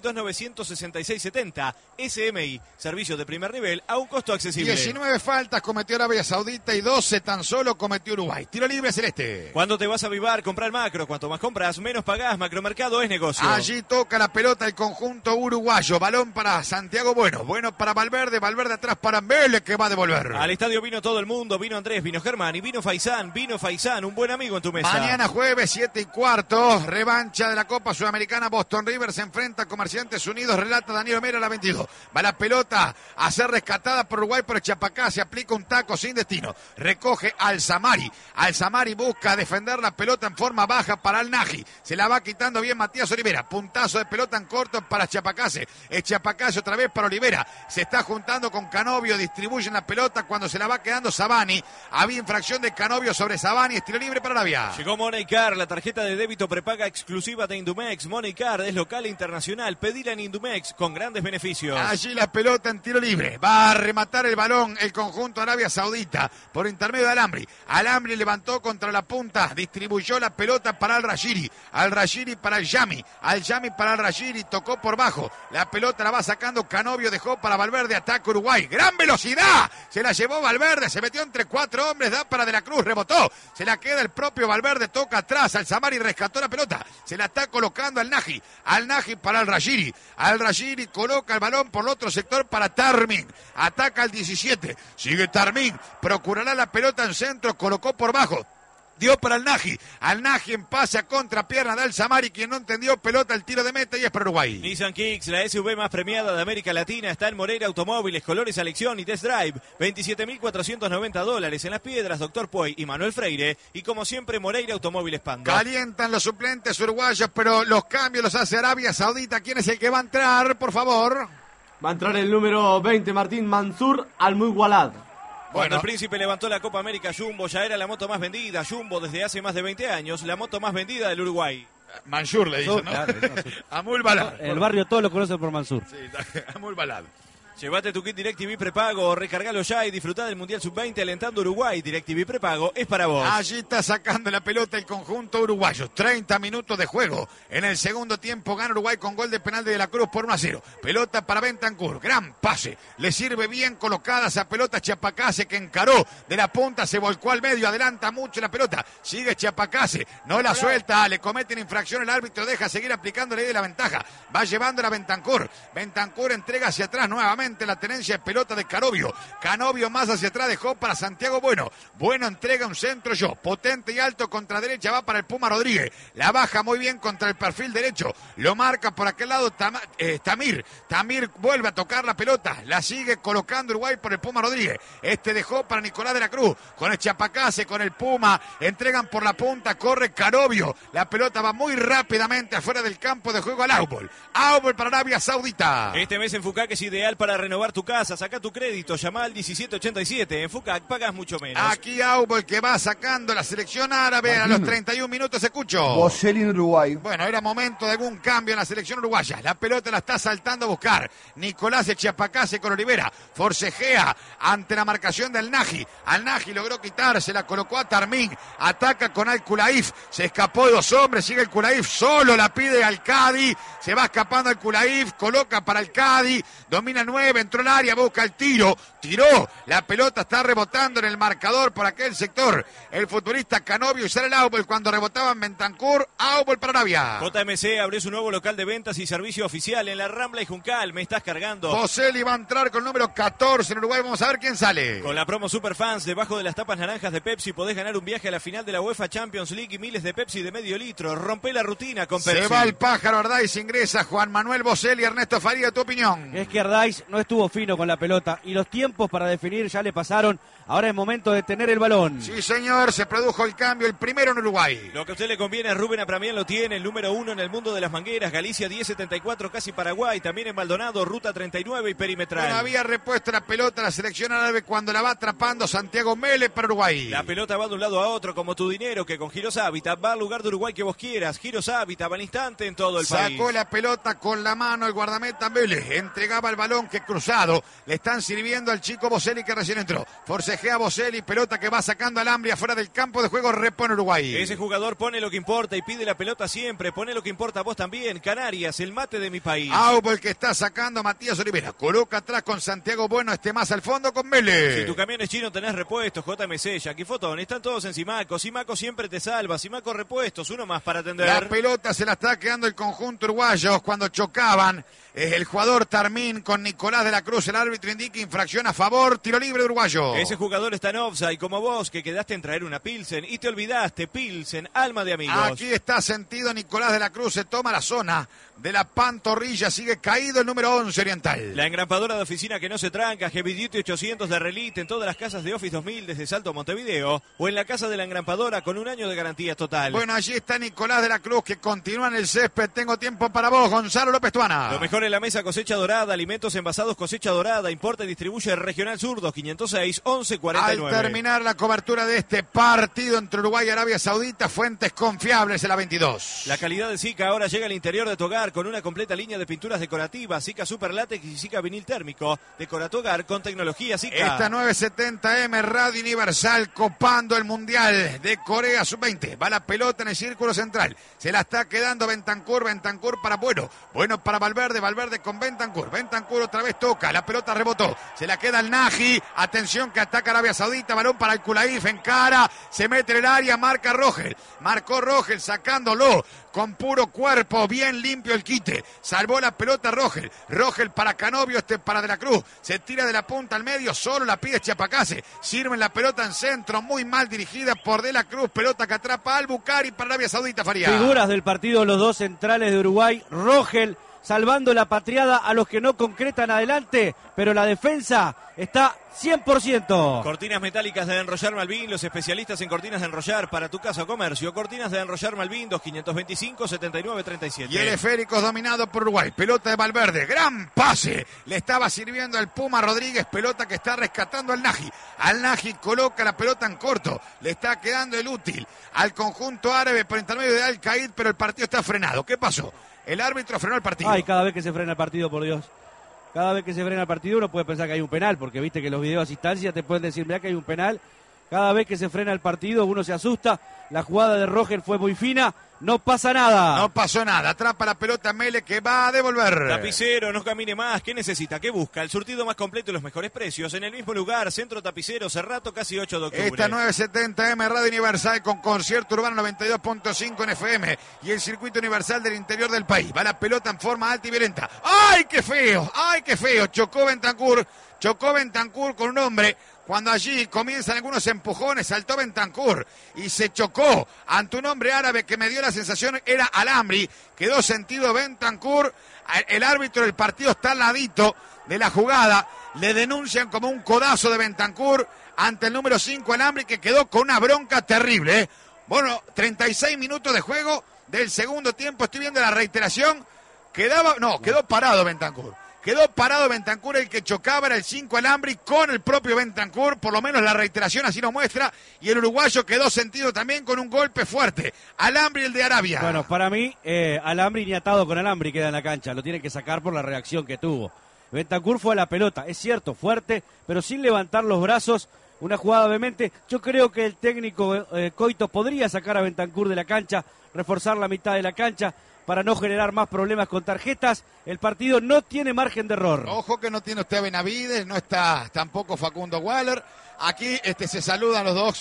296670. SMI, servicio de primer nivel a un costo accesible. 19 faltas cometió Arabia Saudita y 12 tan solo cometió Uruguay. Tiro libre celeste. Cuando te vas a Vivar, comprar Macro. Cuanto más compras, menos pagás. Macromercado es negocio. Allí toca la pelota el conjunto uruguayo. Balón para Santiago Bueno. Bueno para Valverde. Valverde atrás para Vélez, que va a devolver. Al estadio vino todo el mundo. Vino Andrés, vino Germán y vino Faisán. Vino Faisán, un buen amigo en tu mesa. Mañana jueves 7:15. Revancha de la Copa Sudamericana. Boston River se enfrenta a Comerciantes Unidos. Relata Daniel Mera a la 22. Va la pelota a ser rescatada por Uruguay, por Chapacá. Se aplica un taco sin destino. Recoge Alzamari. Alzamari busca defender la pelota en forma baja para el Naji. Se la va quitando bien Matías Olivera. Puntazo de pelota en corto para Chapacase. Es Chapacase otra vez para Olivera. Se está juntando con Canovio. Distribuyen la pelota cuando se la va quedando Sabani. Había infracción de Canovio sobre Sabani. Estilo libre para Arabia. Llegó MoneyCard, la tarjeta de débito prepaga exclusiva de Indumex. MoneyCard es local e internacional. Pedila en Indumex con grandes beneficios. Allí la pelota en tiro libre. Va a rematar el balón el conjunto Arabia Saudita por intermedio de Alhambri. Alhambri levantó contra la punta. Distribuyó la pelota para Al-Rashiri. Al-Rashiri para el Yami. Al-Yami para Al-Rashiri. Tocó por bajo. La pelota la va sacando Canovio. Dejó para Valverde. Ataca Uruguay. ¡Gran velocidad! Se la llevó Valverde. Se metió entre 4 hombres. Da para De la Cruz. Rebotó. Se la queda el propio Valverde. Toca atrás. Al-Samari rescató la pelota. Se la está colocando al Naji. Al Naji para Al-Rashiri. Al-Rashiri coloca el balón por el otro sector para Tarmin. Ataca al 17. Sigue Tarmin. Procurará la pelota en centro. Colocó por bajo. Dio para el Naji. Al Naji en pase a contrapierna de Al-Samari, quien no entendió pelota, el tiro de meta y es para Uruguay. Nissan Kicks, la SUV más premiada de América Latina, está en Moreira Automóviles, colores, selección y test drive. $27.490 en Las Piedras, Doctor Puey y Manuel Freire. Y como siempre, Moreira Automóviles Pando. Calientan los suplentes uruguayos, pero los cambios los hace Arabia Saudita. ¿Quién es el que va a entrar, por favor? Va a entrar el número 20, Martín Mansur Al-Muywalad. Cuando el Príncipe levantó la Copa América, Jumbo ya era la moto más vendida. Jumbo desde hace más de 20 años, la moto más vendida del Uruguay. Mansur le dicen, ¿no? Claro, Amul Balad. El barrio todo lo conoce por Mansur. Sí, Amul Balad. Llévate tu kit DirecTV prepago, recargalo ya y disfrutá del Mundial Sub-20 alentando Uruguay. DirecTV prepago es para vos. Allí está sacando la pelota el conjunto uruguayo. 30 minutos de juego. En el segundo tiempo gana Uruguay con gol de penal de la Cruz por 1-0. Pelota para Bentancur. Gran pase. Le sirve bien colocada esa pelota Chapacase, que encaró de la punta, se volcó al medio, adelanta mucho la pelota. Sigue Chapacase. No la suelta. Le cometen infracción. El árbitro deja seguir aplicando la ley de la ventaja. Va llevándola a Bentancur. Bentancur entrega hacia atrás nuevamente la tenencia de pelota de Canovio. Canovio más hacia atrás dejó para Santiago Bueno. Bueno entrega un centro potente y alto contra derecha, va para el Puma Rodríguez. La baja muy bien contra el perfil derecho. Lo marca por aquel lado Tamir. Tamir vuelve a tocar la pelota. La sigue colocando Uruguay por el Puma Rodríguez. Dejó para Nicolás de la Cruz. Con el Chapacase, con el Puma. Entregan por la punta, corre Canovio. La pelota va muy rápidamente afuera del campo de juego al Aubol. Aubol para Arabia Saudita. Este mes en Fucac es ideal para renovar tu casa, saca tu crédito, llama al 1787. En Fucac pagas mucho menos. Aquí Aubol que va sacando la selección árabe a los 31 minutos, escucho. Boselli en Uruguay. Bueno, era momento de algún cambio en la selección uruguaya. La pelota la está saltando a buscar Nicolás de Chapacase con Olivera. Forcejea ante la marcación del Naji. Al Naji logró quitarse, la colocó a Tarmin. Ataca con Al-Kulaif. Se escapó de 2 hombres, sigue el Kulaif solo, la pide al Cadi. Se va escapando al Kulaif, coloca para el Cadi. Domina 9. Entró al área, busca el tiro, tiró, la pelota está rebotando en el marcador por aquel sector. El futbolista Canovio y sale el Aubol cuando rebotaba en Bentancur. Aubol para Arabia. JMC abrió su nuevo local de ventas y servicio oficial en la Rambla y Juncal. Me estás cargando. Boselli va a entrar con el número 14 en Uruguay. Vamos a ver quién sale. Con la promo Superfans, debajo de las tapas naranjas de Pepsi podés ganar un viaje a la final de la UEFA Champions League y miles de Pepsi de medio litro. Rompe la rutina con Pepsi. Se va el pájaro Ardaiz, ingresa Juan Manuel Boselli. Ernesto Faría, tu opinión. Es que Ardaiz no no estuvo fino con la pelota y los tiempos para definir ya le pasaron. Ahora es momento de tener el balón. Sí, señor, se produjo el cambio, el primero en Uruguay. Lo que a usted le conviene, Rubén Apramián lo tiene, el número 1 en el mundo de las mangueras, Galicia 1074, casi Paraguay, también en Maldonado, ruta 39 y perimetral. Bueno, había repuesto la pelota a la selección árabe cuando la va atrapando Santiago Mele para Uruguay. La pelota va de un lado a otro como tu dinero, que con Giros Hábitat va al lugar de Uruguay que vos quieras. Giros Hábitat va al instante en todo el país. Sacó la pelota con la mano el guardameta Mele, entregaba el balón que cruzado, le están sirviendo al chico Boselli que recién entró. Forcejea Boselli, pelota que va sacando al Ambri afuera del campo de juego, repone Uruguay. Ese jugador pone lo que importa y pide la pelota siempre, pone lo que importa vos también. Canarias, el mate de mi país. Aubo el que está sacando Matías Olivera, coloca atrás con Santiago Bueno, más al fondo con Mele. Si tu camión es chino tenés repuestos, JMC, Jackie Fotón, están todos en Simaco. Simaco siempre te salva, Simaco repuestos, uno más para atender. La pelota se la está quedando el conjunto uruguayo cuando chocaban. El jugador Tarmín con Nicolás de la Cruz, el árbitro indica infracción a favor, tiro libre de uruguayo. Ese jugador está en offside, como vos que quedaste en traer una Pilsen y te olvidaste, Pilsen, alma de amigos. Aquí está sentido Nicolás de la Cruz, se toma la zona de la pantorrilla, sigue caído el número 11 Oriental. La engrampadora de oficina que no se tranca, Heavy Duty 800 de Relite en todas las casas de Office 2000 desde Salto a Montevideo o en la casa de la engrampadora con un año de garantía total. Bueno, allí está Nicolás de la Cruz que continúa en el césped. Tengo tiempo para vos, Gonzalo López Tuana. Lo mejor en la mesa, cosecha dorada, alimentos envasados cosecha dorada, importa y distribuye Regional Sur 506 1149. Al terminar la cobertura de este partido entre Uruguay y Arabia Saudita, fuentes confiables en la 22. La calidad de Zika ahora llega al interior de tu hogar con una completa línea de pinturas decorativas, Zika Super Látex y Zika Vinil Térmico. Decora tu hogar con tecnología Zika. Esta 970M Radio Universal copando el Mundial de Corea Sub-20. Va la pelota en el círculo central. Se la está quedando Bentancur para Bueno. Bueno para Valverde con Bentancur. Bentancur otra vez toca. La pelota rebotó. Se la queda el Naji. Atención que ataca Arabia Saudita. Balón para el Kulaif en cara. Se mete en el área. Marca Rogel. Marcó Rogel sacándolo con puro cuerpo. Bien limpio el quite. Salvó la pelota Rogel. Rogel para Canovio. Para De la Cruz. Se tira de la punta al medio. Solo la pide Chiapacase. Sirven la pelota en centro. Muy mal dirigida por De la Cruz. Pelota que atrapa al Bucari para Arabia Saudita. Faría. Figuras del partido, los dos centrales de Uruguay. Rogel salvando la patriada a los que no concretan adelante, pero la defensa está 100%. Cortinas metálicas de Enrollar Malvin, los especialistas en cortinas de enrollar para tu casa o comercio. Cortinas de Enrollar Malvin, 2525-7937. Y el esférico dominado por Uruguay. Pelota de Valverde, gran pase. Le estaba sirviendo al Puma Rodríguez, pelota que está rescatando al Naji. Al Naji coloca la pelota en corto. Le está quedando el útil al conjunto árabe por intermedio de Al Qaid, pero el partido está frenado. ¿Qué pasó? El árbitro frenó el partido. Ay, cada vez que se frena el partido, por Dios. Cada vez que se frena el partido uno puede pensar que hay un penal, porque viste que los videos de asistencia te pueden decir, mirá que hay un penal. Cada vez que se frena el partido uno se asusta. La jugada de Rogel fue muy fina. No pasa nada. No pasó nada. Atrapa la pelota Mele que va a devolver. Tapicero, no camine más. ¿Qué necesita? ¿Qué busca? El surtido más completo y los mejores precios. En el mismo lugar, Centro Tapicero, Cerrato, casi 8 de octubre. Esta 970M Radio Universal con concierto urbano 92.5 en FM y el circuito universal del interior del país. Va la pelota en forma alta y violenta. ¡Ay, qué feo! ¡Ay, qué feo! Chocó Bentancur con un hombre. Cuando allí comienzan algunos empujones, saltó Bentancur y se chocó ante un hombre árabe que me dio la sensación era Alambri. Quedó sentido Bentancur. El árbitro del partido está al ladito de la jugada. Le denuncian como un codazo de Bentancur ante el número 5 Alambri, que quedó con una bronca terrible. Bueno, 36 minutos de juego del segundo tiempo. Estoy viendo la reiteración. Quedó parado Bentancur. Quedó parado Bentancur, el que chocaba era el 5 Alambri con el propio Bentancur, por lo menos la reiteración así nos muestra, y el uruguayo quedó sentido también con un golpe fuerte. Alambri, el de Arabia. Bueno, para mí, Alambri ni atado con Alambri queda en la cancha, lo tiene que sacar por la reacción que tuvo. Bentancur fue a la pelota, es cierto, fuerte, pero sin levantar los brazos, una jugada vehemente. Yo creo que el técnico Coito podría sacar a Bentancur de la cancha, reforzar la mitad de la cancha, para no generar más problemas con tarjetas. El partido no tiene margen de error. Ojo que no tiene usted a Benavides, no está tampoco Facundo Waller. Aquí se saludan los dos,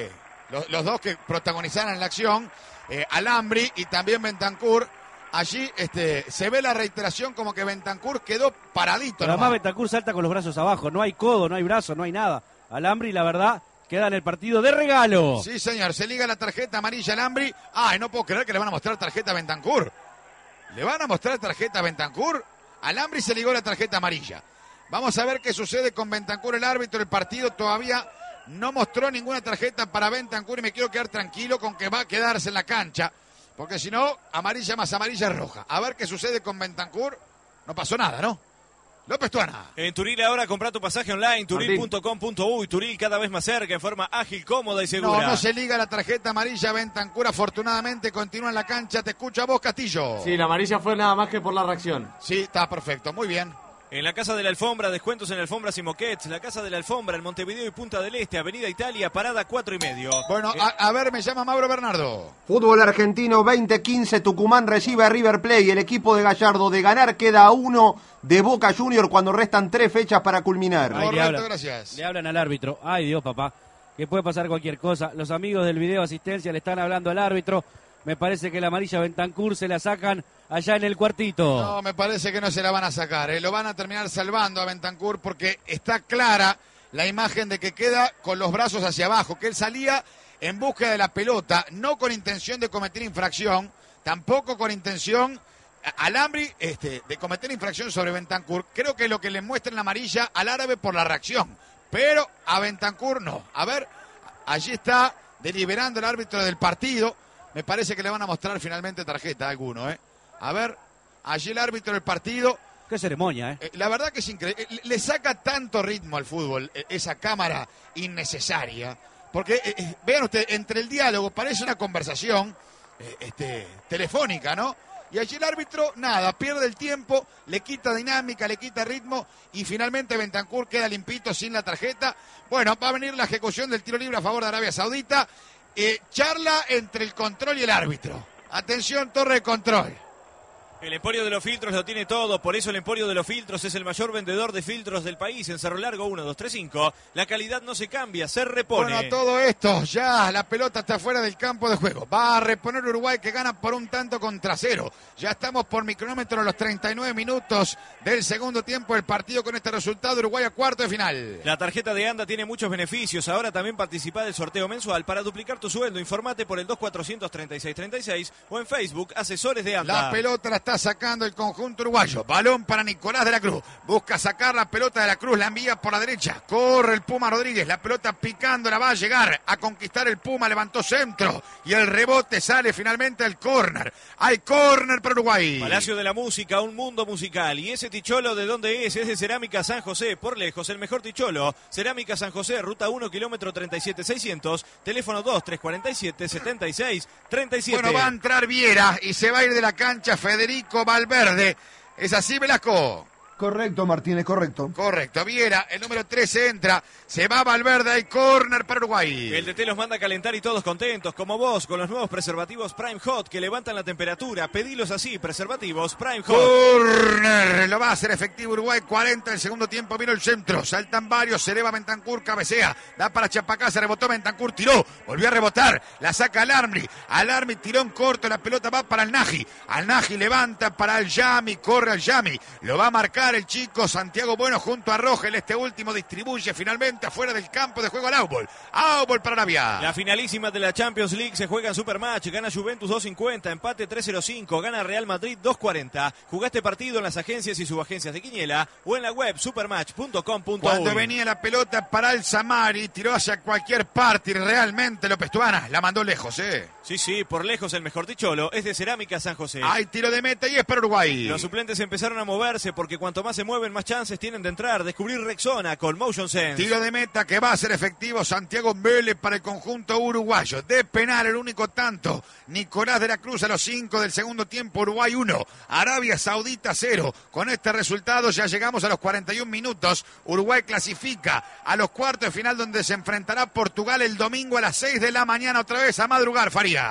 los dos que protagonizaron la acción, Alambri y también Bentancur. Allí se ve la reiteración como que Bentancur quedó paradito. Pero además Bentancur salta con los brazos abajo, no hay codo, no hay brazo, no hay nada. Alambri, la verdad, queda en el partido de regalo. Sí, señor, se liga la tarjeta amarilla Alambri. Ay, no puedo creer que le van a mostrar tarjeta a Bentancur. ¿Le van a mostrar tarjeta a Bentancur? Alambri se ligó la tarjeta amarilla. Vamos a ver qué sucede con Bentancur, el árbitro. El partido todavía no mostró ninguna tarjeta para Bentancur y me quiero quedar tranquilo con que va a quedarse en la cancha. Porque si no, amarilla más amarilla es roja. A ver qué sucede con Bentancur. No pasó nada, ¿no? López Tuana. En Turil ahora compra tu pasaje online, turil.com.uy. Turil cada vez más cerca, en forma ágil, cómoda y segura. No se liga la tarjeta amarilla. Bentancur afortunadamente continúa en la cancha. Te escucho a vos, Castillo. Sí, la amarilla fue nada más que por la reacción. Sí, está perfecto, muy bien. En la Casa de la Alfombra, descuentos en alfombras y moquets. La Casa de la Alfombra en Montevideo y Punta del Este, Avenida Italia, parada 4:30. Bueno, a ver, me llama Mauro Bernardo. Fútbol argentino 2015, Tucumán recibe a River Plate. El equipo de Gallardo de ganar queda a 1 de Boca Junior cuando restan 3 fechas para culminar. Correcto, gracias. Le hablan al árbitro. Ay, Dios, papá, que puede pasar cualquier cosa. Los amigos del video asistencia le están hablando al árbitro. Me parece que la amarilla Bentancur se la sacan allá en el cuartito. No, me parece que no se la van a sacar. Lo van a terminar salvando a Bentancur porque está clara la imagen de que queda con los brazos hacia abajo, que él salía en búsqueda de la pelota, no con intención de cometer infracción, tampoco con intención al Ambri de cometer infracción sobre Bentancur. Creo que es lo que le muestra en la amarilla al árabe por la reacción, pero a Bentancur no. A ver, allí está deliberando el árbitro del partido. Me parece que le van a mostrar finalmente tarjeta a alguno, A ver, allí el árbitro del partido. Qué ceremonia, La verdad que es increíble. Le saca tanto ritmo al fútbol esa cámara innecesaria. Porque, vean ustedes, entre el diálogo parece una conversación telefónica, ¿no? Y allí el árbitro, nada, pierde el tiempo, le quita dinámica, le quita ritmo y finalmente Bentancur queda limpito sin la tarjeta. Bueno, va a venir la ejecución del tiro libre a favor de Arabia Saudita. Charla entre el control y el árbitro. Atención, torre de control. El Emporio de los Filtros lo tiene todo, por eso el Emporio de los Filtros es el mayor vendedor de filtros del país. En Cerro Largo 1235, la calidad no se cambia, se repone. Bueno, todo esto, ya la pelota está fuera del campo de juego. Va a reponer Uruguay que gana por un tanto contra 0. Ya estamos por micrómetro a los 39 minutos del segundo tiempo del partido con este resultado. Uruguay a cuarto de final. La tarjeta de ANDA tiene muchos beneficios. Ahora también participa del sorteo mensual. Para duplicar tu sueldo, informate por el 2400-3636 o en Facebook, Asesores de ANDA. La pelota la está sacando el conjunto uruguayo. Balón para Nicolás de la Cruz. Busca sacar la pelota de la Cruz. La envía por la derecha. Corre el Puma Rodríguez. La pelota picando. La va a llegar a conquistar el Puma. Levantó centro. Y el rebote sale finalmente al córner. Hay córner para Uruguay. Palacio de la Música, un mundo musical. Y ese ticholo, ¿de dónde es? Es de Cerámica San José. Por lejos, el mejor ticholo. Cerámica San José, ruta 1, kilómetro 37600. Teléfono 2347-7637. Bueno, va a entrar Viera y se va a ir de la cancha Federico Valverde. ¿Es así, Velasco? Correcto, Martínez, correcto. Correcto, Viera, el número 13 entra, se va Valverde, hay córner para Uruguay. El DT los manda a calentar y todos contentos, como vos, con los nuevos preservativos Prime Hot que levantan la temperatura. Pedilos así, preservativos Prime Hot. Córner, lo va a hacer efectivo Uruguay, 40 del segundo tiempo, vino el centro, saltan varios, se eleva Bentancur, cabecea, da para Chapacá, se rebotó Bentancur, tiró, volvió a rebotar, la saca Alarmi, tiró en corto, la pelota va para el Naji, al Naji levanta para el Yami, corre al Yami, lo va a marcar el chico Santiago Bueno junto a Rogel. Este último distribuye finalmente afuera del campo de juego al Aubol. Aubol para Arabia. La finalísima de la Champions League se juega en Supermatch. Gana Juventus 2.50, empate 3.05, gana Real Madrid 2.40. Jugaste partido en las agencias y subagencias de Quiniela o en la web supermatch.com.uy. Cuando venía la pelota para el Samari, tiró hacia cualquier parte y realmente López Tuana la mandó lejos, Sí, por lejos el mejor ticholo es de Cerámica San José. Hay tiro de meta y es para Uruguay. Los suplentes empezaron a moverse porque cuanto más se mueven, más chances tienen de entrar. Descubrir Rexona con Motion Sense. Tiro de meta que va a ser efectivo Santiago Vélez para el conjunto uruguayo. De penal el único tanto. Nicolás de la Cruz a los 5 del segundo tiempo. Uruguay 1, Arabia Saudita 0. Con este resultado ya llegamos a los 41 minutos. Uruguay clasifica a los cuartos de final donde se enfrentará Portugal el domingo a las 6 de la mañana otra vez a madrugar, Faría.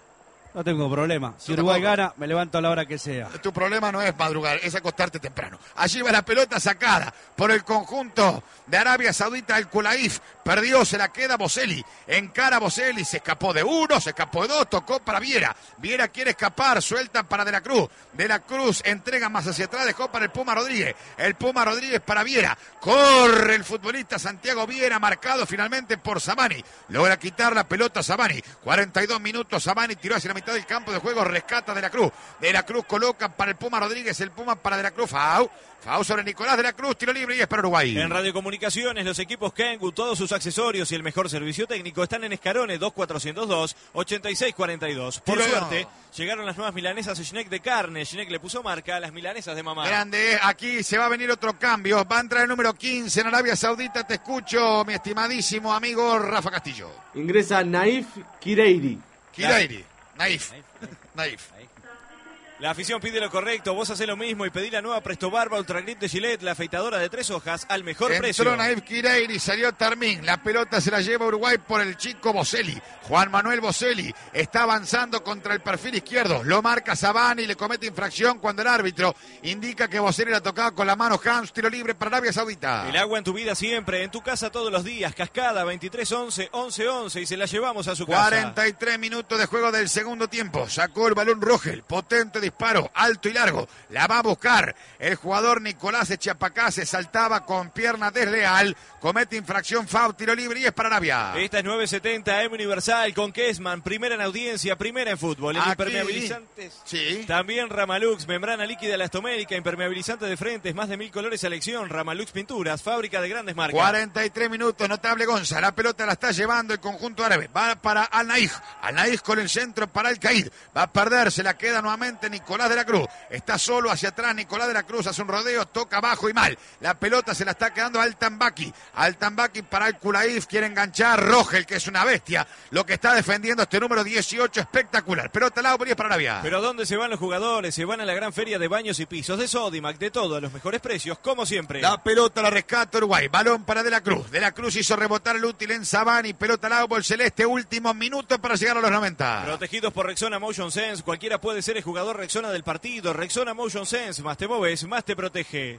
No tengo problema. Si Uruguay gana, me levanto a la hora que sea. Tu problema no es madrugar, es acostarte temprano. Allí va la pelota sacada por el conjunto de Arabia Saudita. El Kulaif perdió, se la queda Boselli. Encara Boselli, se escapó de uno, se escapó de dos, tocó para Viera. Viera quiere escapar, suelta para De la Cruz. De la Cruz entrega más hacia atrás, dejó para el Puma Rodríguez. El Puma Rodríguez para Viera. Corre el futbolista Santiago Viera, marcado finalmente por Samani. Logra quitar la pelota Samani. 42 minutos, Samani tiró hacia la mitad mitad del campo de juego, rescata De la Cruz. De la Cruz coloca para el Puma Rodríguez, el Puma para De la Cruz. Fau sobre Nicolás De la Cruz, tiro libre y es para Uruguay. En Radiocomunicaciones, los equipos Kenwood, todos sus accesorios y el mejor servicio técnico están en Escarone 2402-8642. Por suerte, llegaron las nuevas milanesas Schneck de carne. Schneck le puso marca a las milanesas de mamá. Grande, aquí se va a venir otro cambio. Va a entrar el número 15 en Arabia Saudita. Te escucho, mi estimadísimo amigo Rafa Castillo. Ingresa Naif Kireiri. Naif. La afición pide lo correcto, vos hacés lo mismo y pedí la nueva Presto Barba Ultra Grip de Gillette, la afeitadora de 3 hojas al mejor precio. Entró Naif Kireiri, salió Tarmín, la pelota se la lleva Uruguay por el chico Boselli. Juan Manuel Boselli está avanzando contra el perfil izquierdo, lo marca Sabani, le comete infracción cuando el árbitro indica que Boselli la tocaba con la mano. Hans, tiro libre para Arabia Saudita. El agua en tu vida siempre, en tu casa todos los días, Cascada 2311-1111 y se la llevamos a su casa. 43 minutos de juego del segundo tiempo, sacó el balón Rogel, potente disparo, alto y largo, la va a buscar el jugador Nicolás Echiapacá, se saltaba con pierna desleal, comete infracción, foul, tiro libre y es para Arabia. Esta es 970 M Universal con Kessman, primera en audiencia, primera en fútbol. En Aquí, impermeabilizantes, sí. También Ramalux, membrana líquida elastomérica, impermeabilizante de frentes, más de 1000 colores a elección. Ramalux Pinturas, fábrica de grandes marcas. 43 minutos, notable Gonza, la pelota la está llevando el conjunto árabe, va para Al-Naij con el centro para Al-Qaid, va a perder, se la queda nuevamente Nicolás De la Cruz, está solo hacia atrás Nicolás De la Cruz, hace un rodeo, toca abajo y mal, la pelota se la está quedando Al-Tambaki para Al-Kulaif, quiere enganchar Rogel, que es una bestia, lo que está defendiendo este número 18, espectacular, pelota al lado, pero es para Arabia. Pero ¿a dónde se van los jugadores? Se van a la gran feria de baños y pisos de Sodimac, de todo, a los mejores precios, como siempre. La pelota la rescata Uruguay, balón para De la Cruz hizo rebotar el útil en Sabani, pelota al lado, el celeste, últimos minutos para llegar a los 90. Protegidos por Rexona Motion Sense, cualquiera puede ser el jugador Rexona del partido. Rexona Motion Sense, más te moves, más te protege.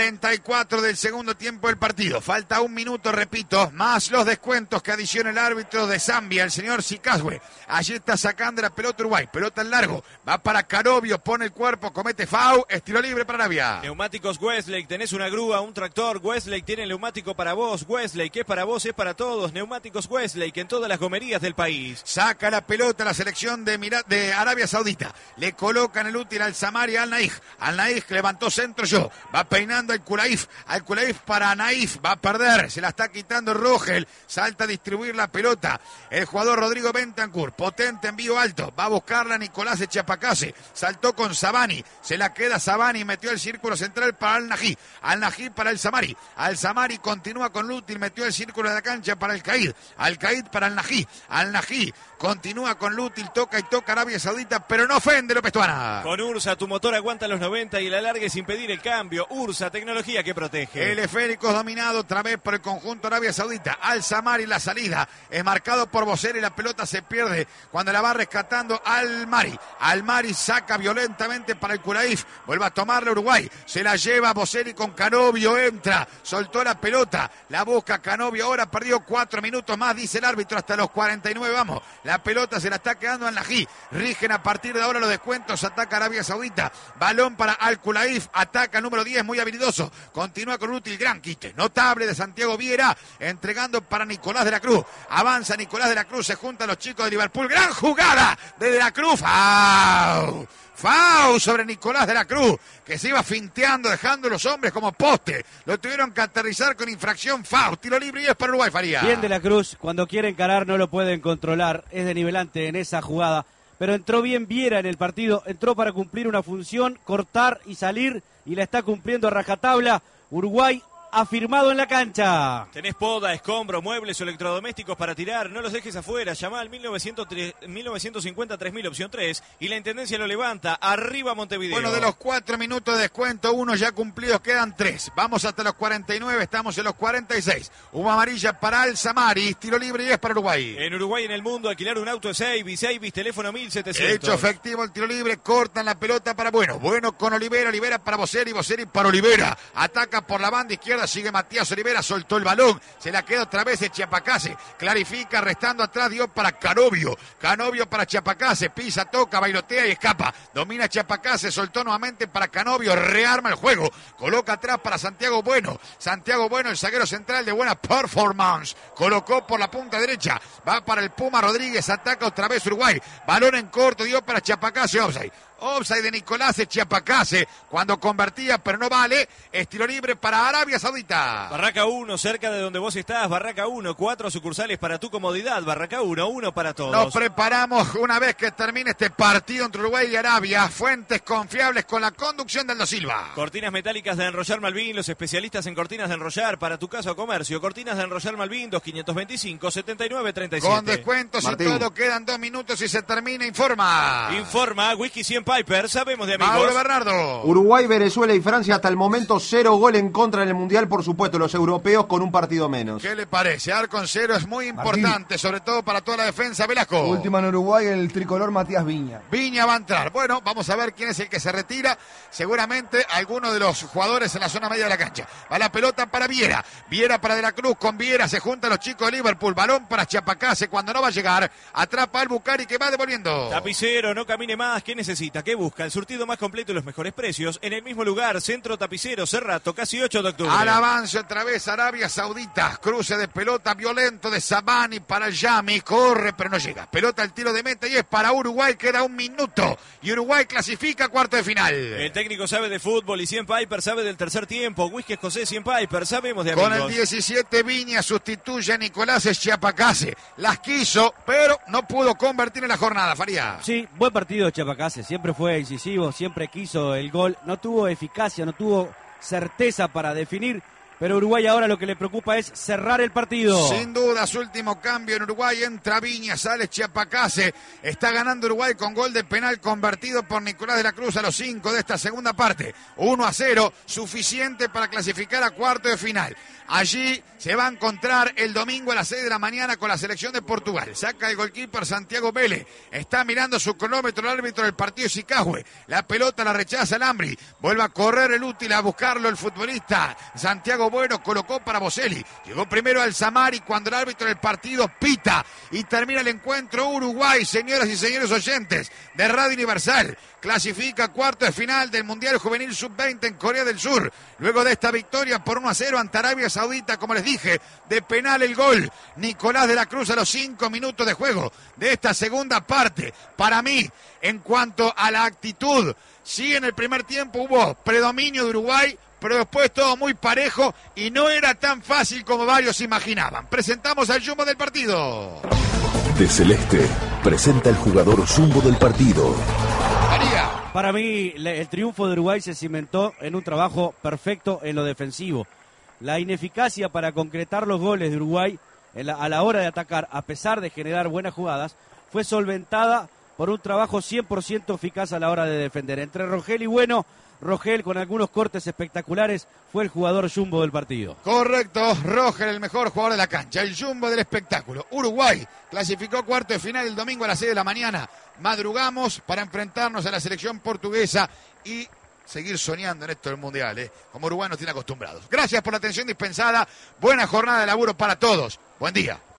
44 del segundo tiempo del partido, falta un minuto, repito, más los descuentos que adiciona el árbitro de Zambia, el señor Sikazwe. Allí está sacando la pelota Uruguay, pelota en largo, va para Canovio, pone el cuerpo, comete foul, estilo libre para Arabia. Neumáticos Westlake, tenés una grúa, un tractor, Westlake tiene neumático para vos, Westlake es para vos, es para todos, neumáticos Westlake en todas las gomerías del país. Saca la pelota la selección de Arabia Saudita, le colocan el útil al Samari Al-Naij levantó centro va peinando al Kulaif para Naif, va a perder, se la está quitando Rogel, salta a distribuir la pelota, el jugador Rodrigo Bentancur, potente envío alto, va a buscarla Nicolás Echiapacase, saltó con Sabani, se la queda Sabani, metió el círculo central para Al-Nají para el Samari, Al-Samari continúa con Lútil, metió el círculo de la cancha para Al-Qaid para Al-Nají continúa con Lútil, toca Arabia Saudita, pero no ofende López Tuana. Con Ursa, tu motor aguanta los 90 y el alargue sin pedir el cambio. Ursa, tecnología que protege. El esférico es dominado otra vez por el conjunto Arabia Saudita. Al-Samari la salida es marcado por Boselli, la pelota se pierde cuando la va rescatando Al-Mari. Al-Mari saca violentamente para el Kulaif, vuelve a tomarla Uruguay, se la lleva Boselli con Canovio, entra, soltó la pelota, la busca Canovio, ahora perdió 4 minutos más, dice el árbitro, hasta los 49 vamos. La pelota se la está quedando Al-Nají, rigen a partir de ahora los descuentos, ataca Arabia Saudita, balón para Al-Kulaif, ataca número 10, muy habilidoso, continúa con útil, gran quite, notable de Santiago Viera, entregando para Nicolás De la Cruz, avanza Nicolás De la Cruz, se juntan los chicos de Liverpool, gran jugada de la Cruz, Fau sobre Nicolás De la Cruz, que se iba finteando, dejando los hombres como poste. Lo tuvieron que aterrizar con infracción. Fau, tiro libre y es para Uruguay, Faría. Bien De la Cruz, cuando quiere encarar no lo pueden controlar, es de nivelante en esa jugada. Pero entró bien Viera en el partido, entró para cumplir una función, cortar y salir, y la está cumpliendo a rajatabla. Uruguay afirmado en la cancha. Tenés poda, escombros, muebles o electrodomésticos para tirar, no los dejes afuera, llama al 1950-3000 opción 3 y la Intendencia lo levanta. Arriba Montevideo. Bueno, de los 4 minutos de descuento, 1 ya cumplidos, quedan 3. Vamos hasta los 49, estamos en los 46. Una amarilla para Al-Samari, tiro libre y es para Uruguay. En Uruguay, en el mundo, alquilar un auto es Avis, teléfono 1700. Hecho efectivo el tiro libre, cortan la pelota para Bueno con Olivera para Boselli para Olivera, ataca por la banda izquierda pelota, sigue Matías Olivera, soltó el balón, se la queda otra vez el Chiapacase, clarifica, restando atrás, dio para Canovio para Chiapacase, pisa, toca, bailotea y escapa, domina Chiapacase, soltó nuevamente para Canovio, rearma el juego, coloca atrás para Santiago Bueno, el zaguero central de buena performance, colocó por la punta derecha, va para el Puma Rodríguez, ataca otra vez Uruguay, balón en corto, dio para Chiapacase, offside de Nicolás Chiapacase cuando convertía, pero no vale. Es tiro libre para Arabia Saudita. Barraca 1, cerca de donde vos estás. Barraca 1, 4 sucursales para tu comodidad. Barraca 1, 1 para todos. Nos preparamos una vez que termine este partido entre Uruguay y Arabia. Fuentes confiables con la conducción de Aldo Silva. Cortinas metálicas de Enrollar Malvin, los especialistas en cortinas de enrollar para tu casa o comercio. Cortinas de Enrollar Malvin, 2525-7937. Con descuentos Martín. y todo, quedan 2 minutos y se termina. Informa Whisky 100 Piper, sabemos de amigos. Mauro Bernardo. Uruguay, Venezuela y Francia hasta el momento 0 gol en contra en el Mundial, por supuesto, los europeos con un partido menos. ¿Qué le parece? Arco en cero es muy importante, sobre todo para toda la defensa. Velasco. Última en Uruguay, el tricolor Matías Viña. Viña va a entrar. Bueno, vamos a ver quién es el que se retira. Seguramente alguno de los jugadores en la zona media de la cancha. Va la pelota para Viera. Viera para De la Cruz. Con Viera se juntan los chicos de Liverpool. Balón para Chiapacase cuando no va a llegar. Atrapa al Bucari que va devolviendo. Tapicero, no camine más. ¿Qué necesita? ¿Qué busca? El surtido más completo y los mejores precios. En el mismo lugar, Centro Tapicero, Cerrato, casi 8 de octubre. Al avance otra vez Arabia Saudita. Cruce de pelota violento de Sabani para Yami. Corre pero no llega. Pelota al tiro de meta y es para Uruguay. Queda 1 minuto. Y Uruguay clasifica a cuarto de final. El técnico sabe de fútbol y 100 Piper sabe del tercer tiempo. Whisky Escocés 100 Piper, sabemos de amigos. Con el 17 Viña sustituye a Nicolás Chiapacase. Las quiso, pero no pudo convertir en la jornada, Faría. Sí, buen partido de Chiapacase, siempre fue incisivo, siempre quiso el gol, no tuvo eficacia, no tuvo certeza para definir, pero Uruguay ahora lo que le preocupa es cerrar el partido. Sin duda, su último cambio en Uruguay, entra Viña, sale Chiapacase, está ganando Uruguay con gol de penal convertido por Nicolás de la Cruz a los 5 de esta segunda parte, 1-0, suficiente para clasificar a cuarto de final. Allí se va a encontrar el domingo a las 6 de la mañana con la selección de Portugal. Saca el goalkeeper Santiago Vélez. Está mirando su cronómetro el árbitro del partido Sicahue. La pelota la rechaza el Ambri. Vuelve a correr el útil a buscarlo el futbolista. Santiago Bueno colocó para Boselli. Llegó primero al Samari cuando el árbitro del partido pita. Y termina el encuentro Uruguay, señoras y señores oyentes de Radio Universal. Clasifica cuarto de final del Mundial Juvenil Sub-20 en Corea del Sur. Luego de esta victoria por 1-0 ante Arabia Saudita, como les dije, de penal el gol. Nicolás de la Cruz a los 5 minutos de juego de esta segunda parte. Para mí, en cuanto a la actitud, sí en el primer tiempo hubo predominio de Uruguay, pero después todo muy parejo y no era tan fácil como varios imaginaban. Presentamos al Jumbo del partido. De Celeste presenta el jugador Jumbo del partido. María. Para mí, el triunfo de Uruguay se cimentó en un trabajo perfecto en lo defensivo. La ineficacia para concretar los goles de Uruguay a la hora de atacar, a pesar de generar buenas jugadas, fue solventada por un trabajo 100% eficaz a la hora de defender. Entre Rogel y Bueno, Rogel con algunos cortes espectaculares fue el jugador Jumbo del partido. Correcto, Rogel el mejor jugador de la cancha, el Jumbo del espectáculo. Uruguay clasificó cuarto de final el domingo a las 6 de la mañana. Madrugamos para enfrentarnos a la selección portuguesa y seguir soñando en esto del Mundial, como Uruguay nos tiene acostumbrados. Gracias por la atención dispensada, buena jornada de laburo para todos. Buen día.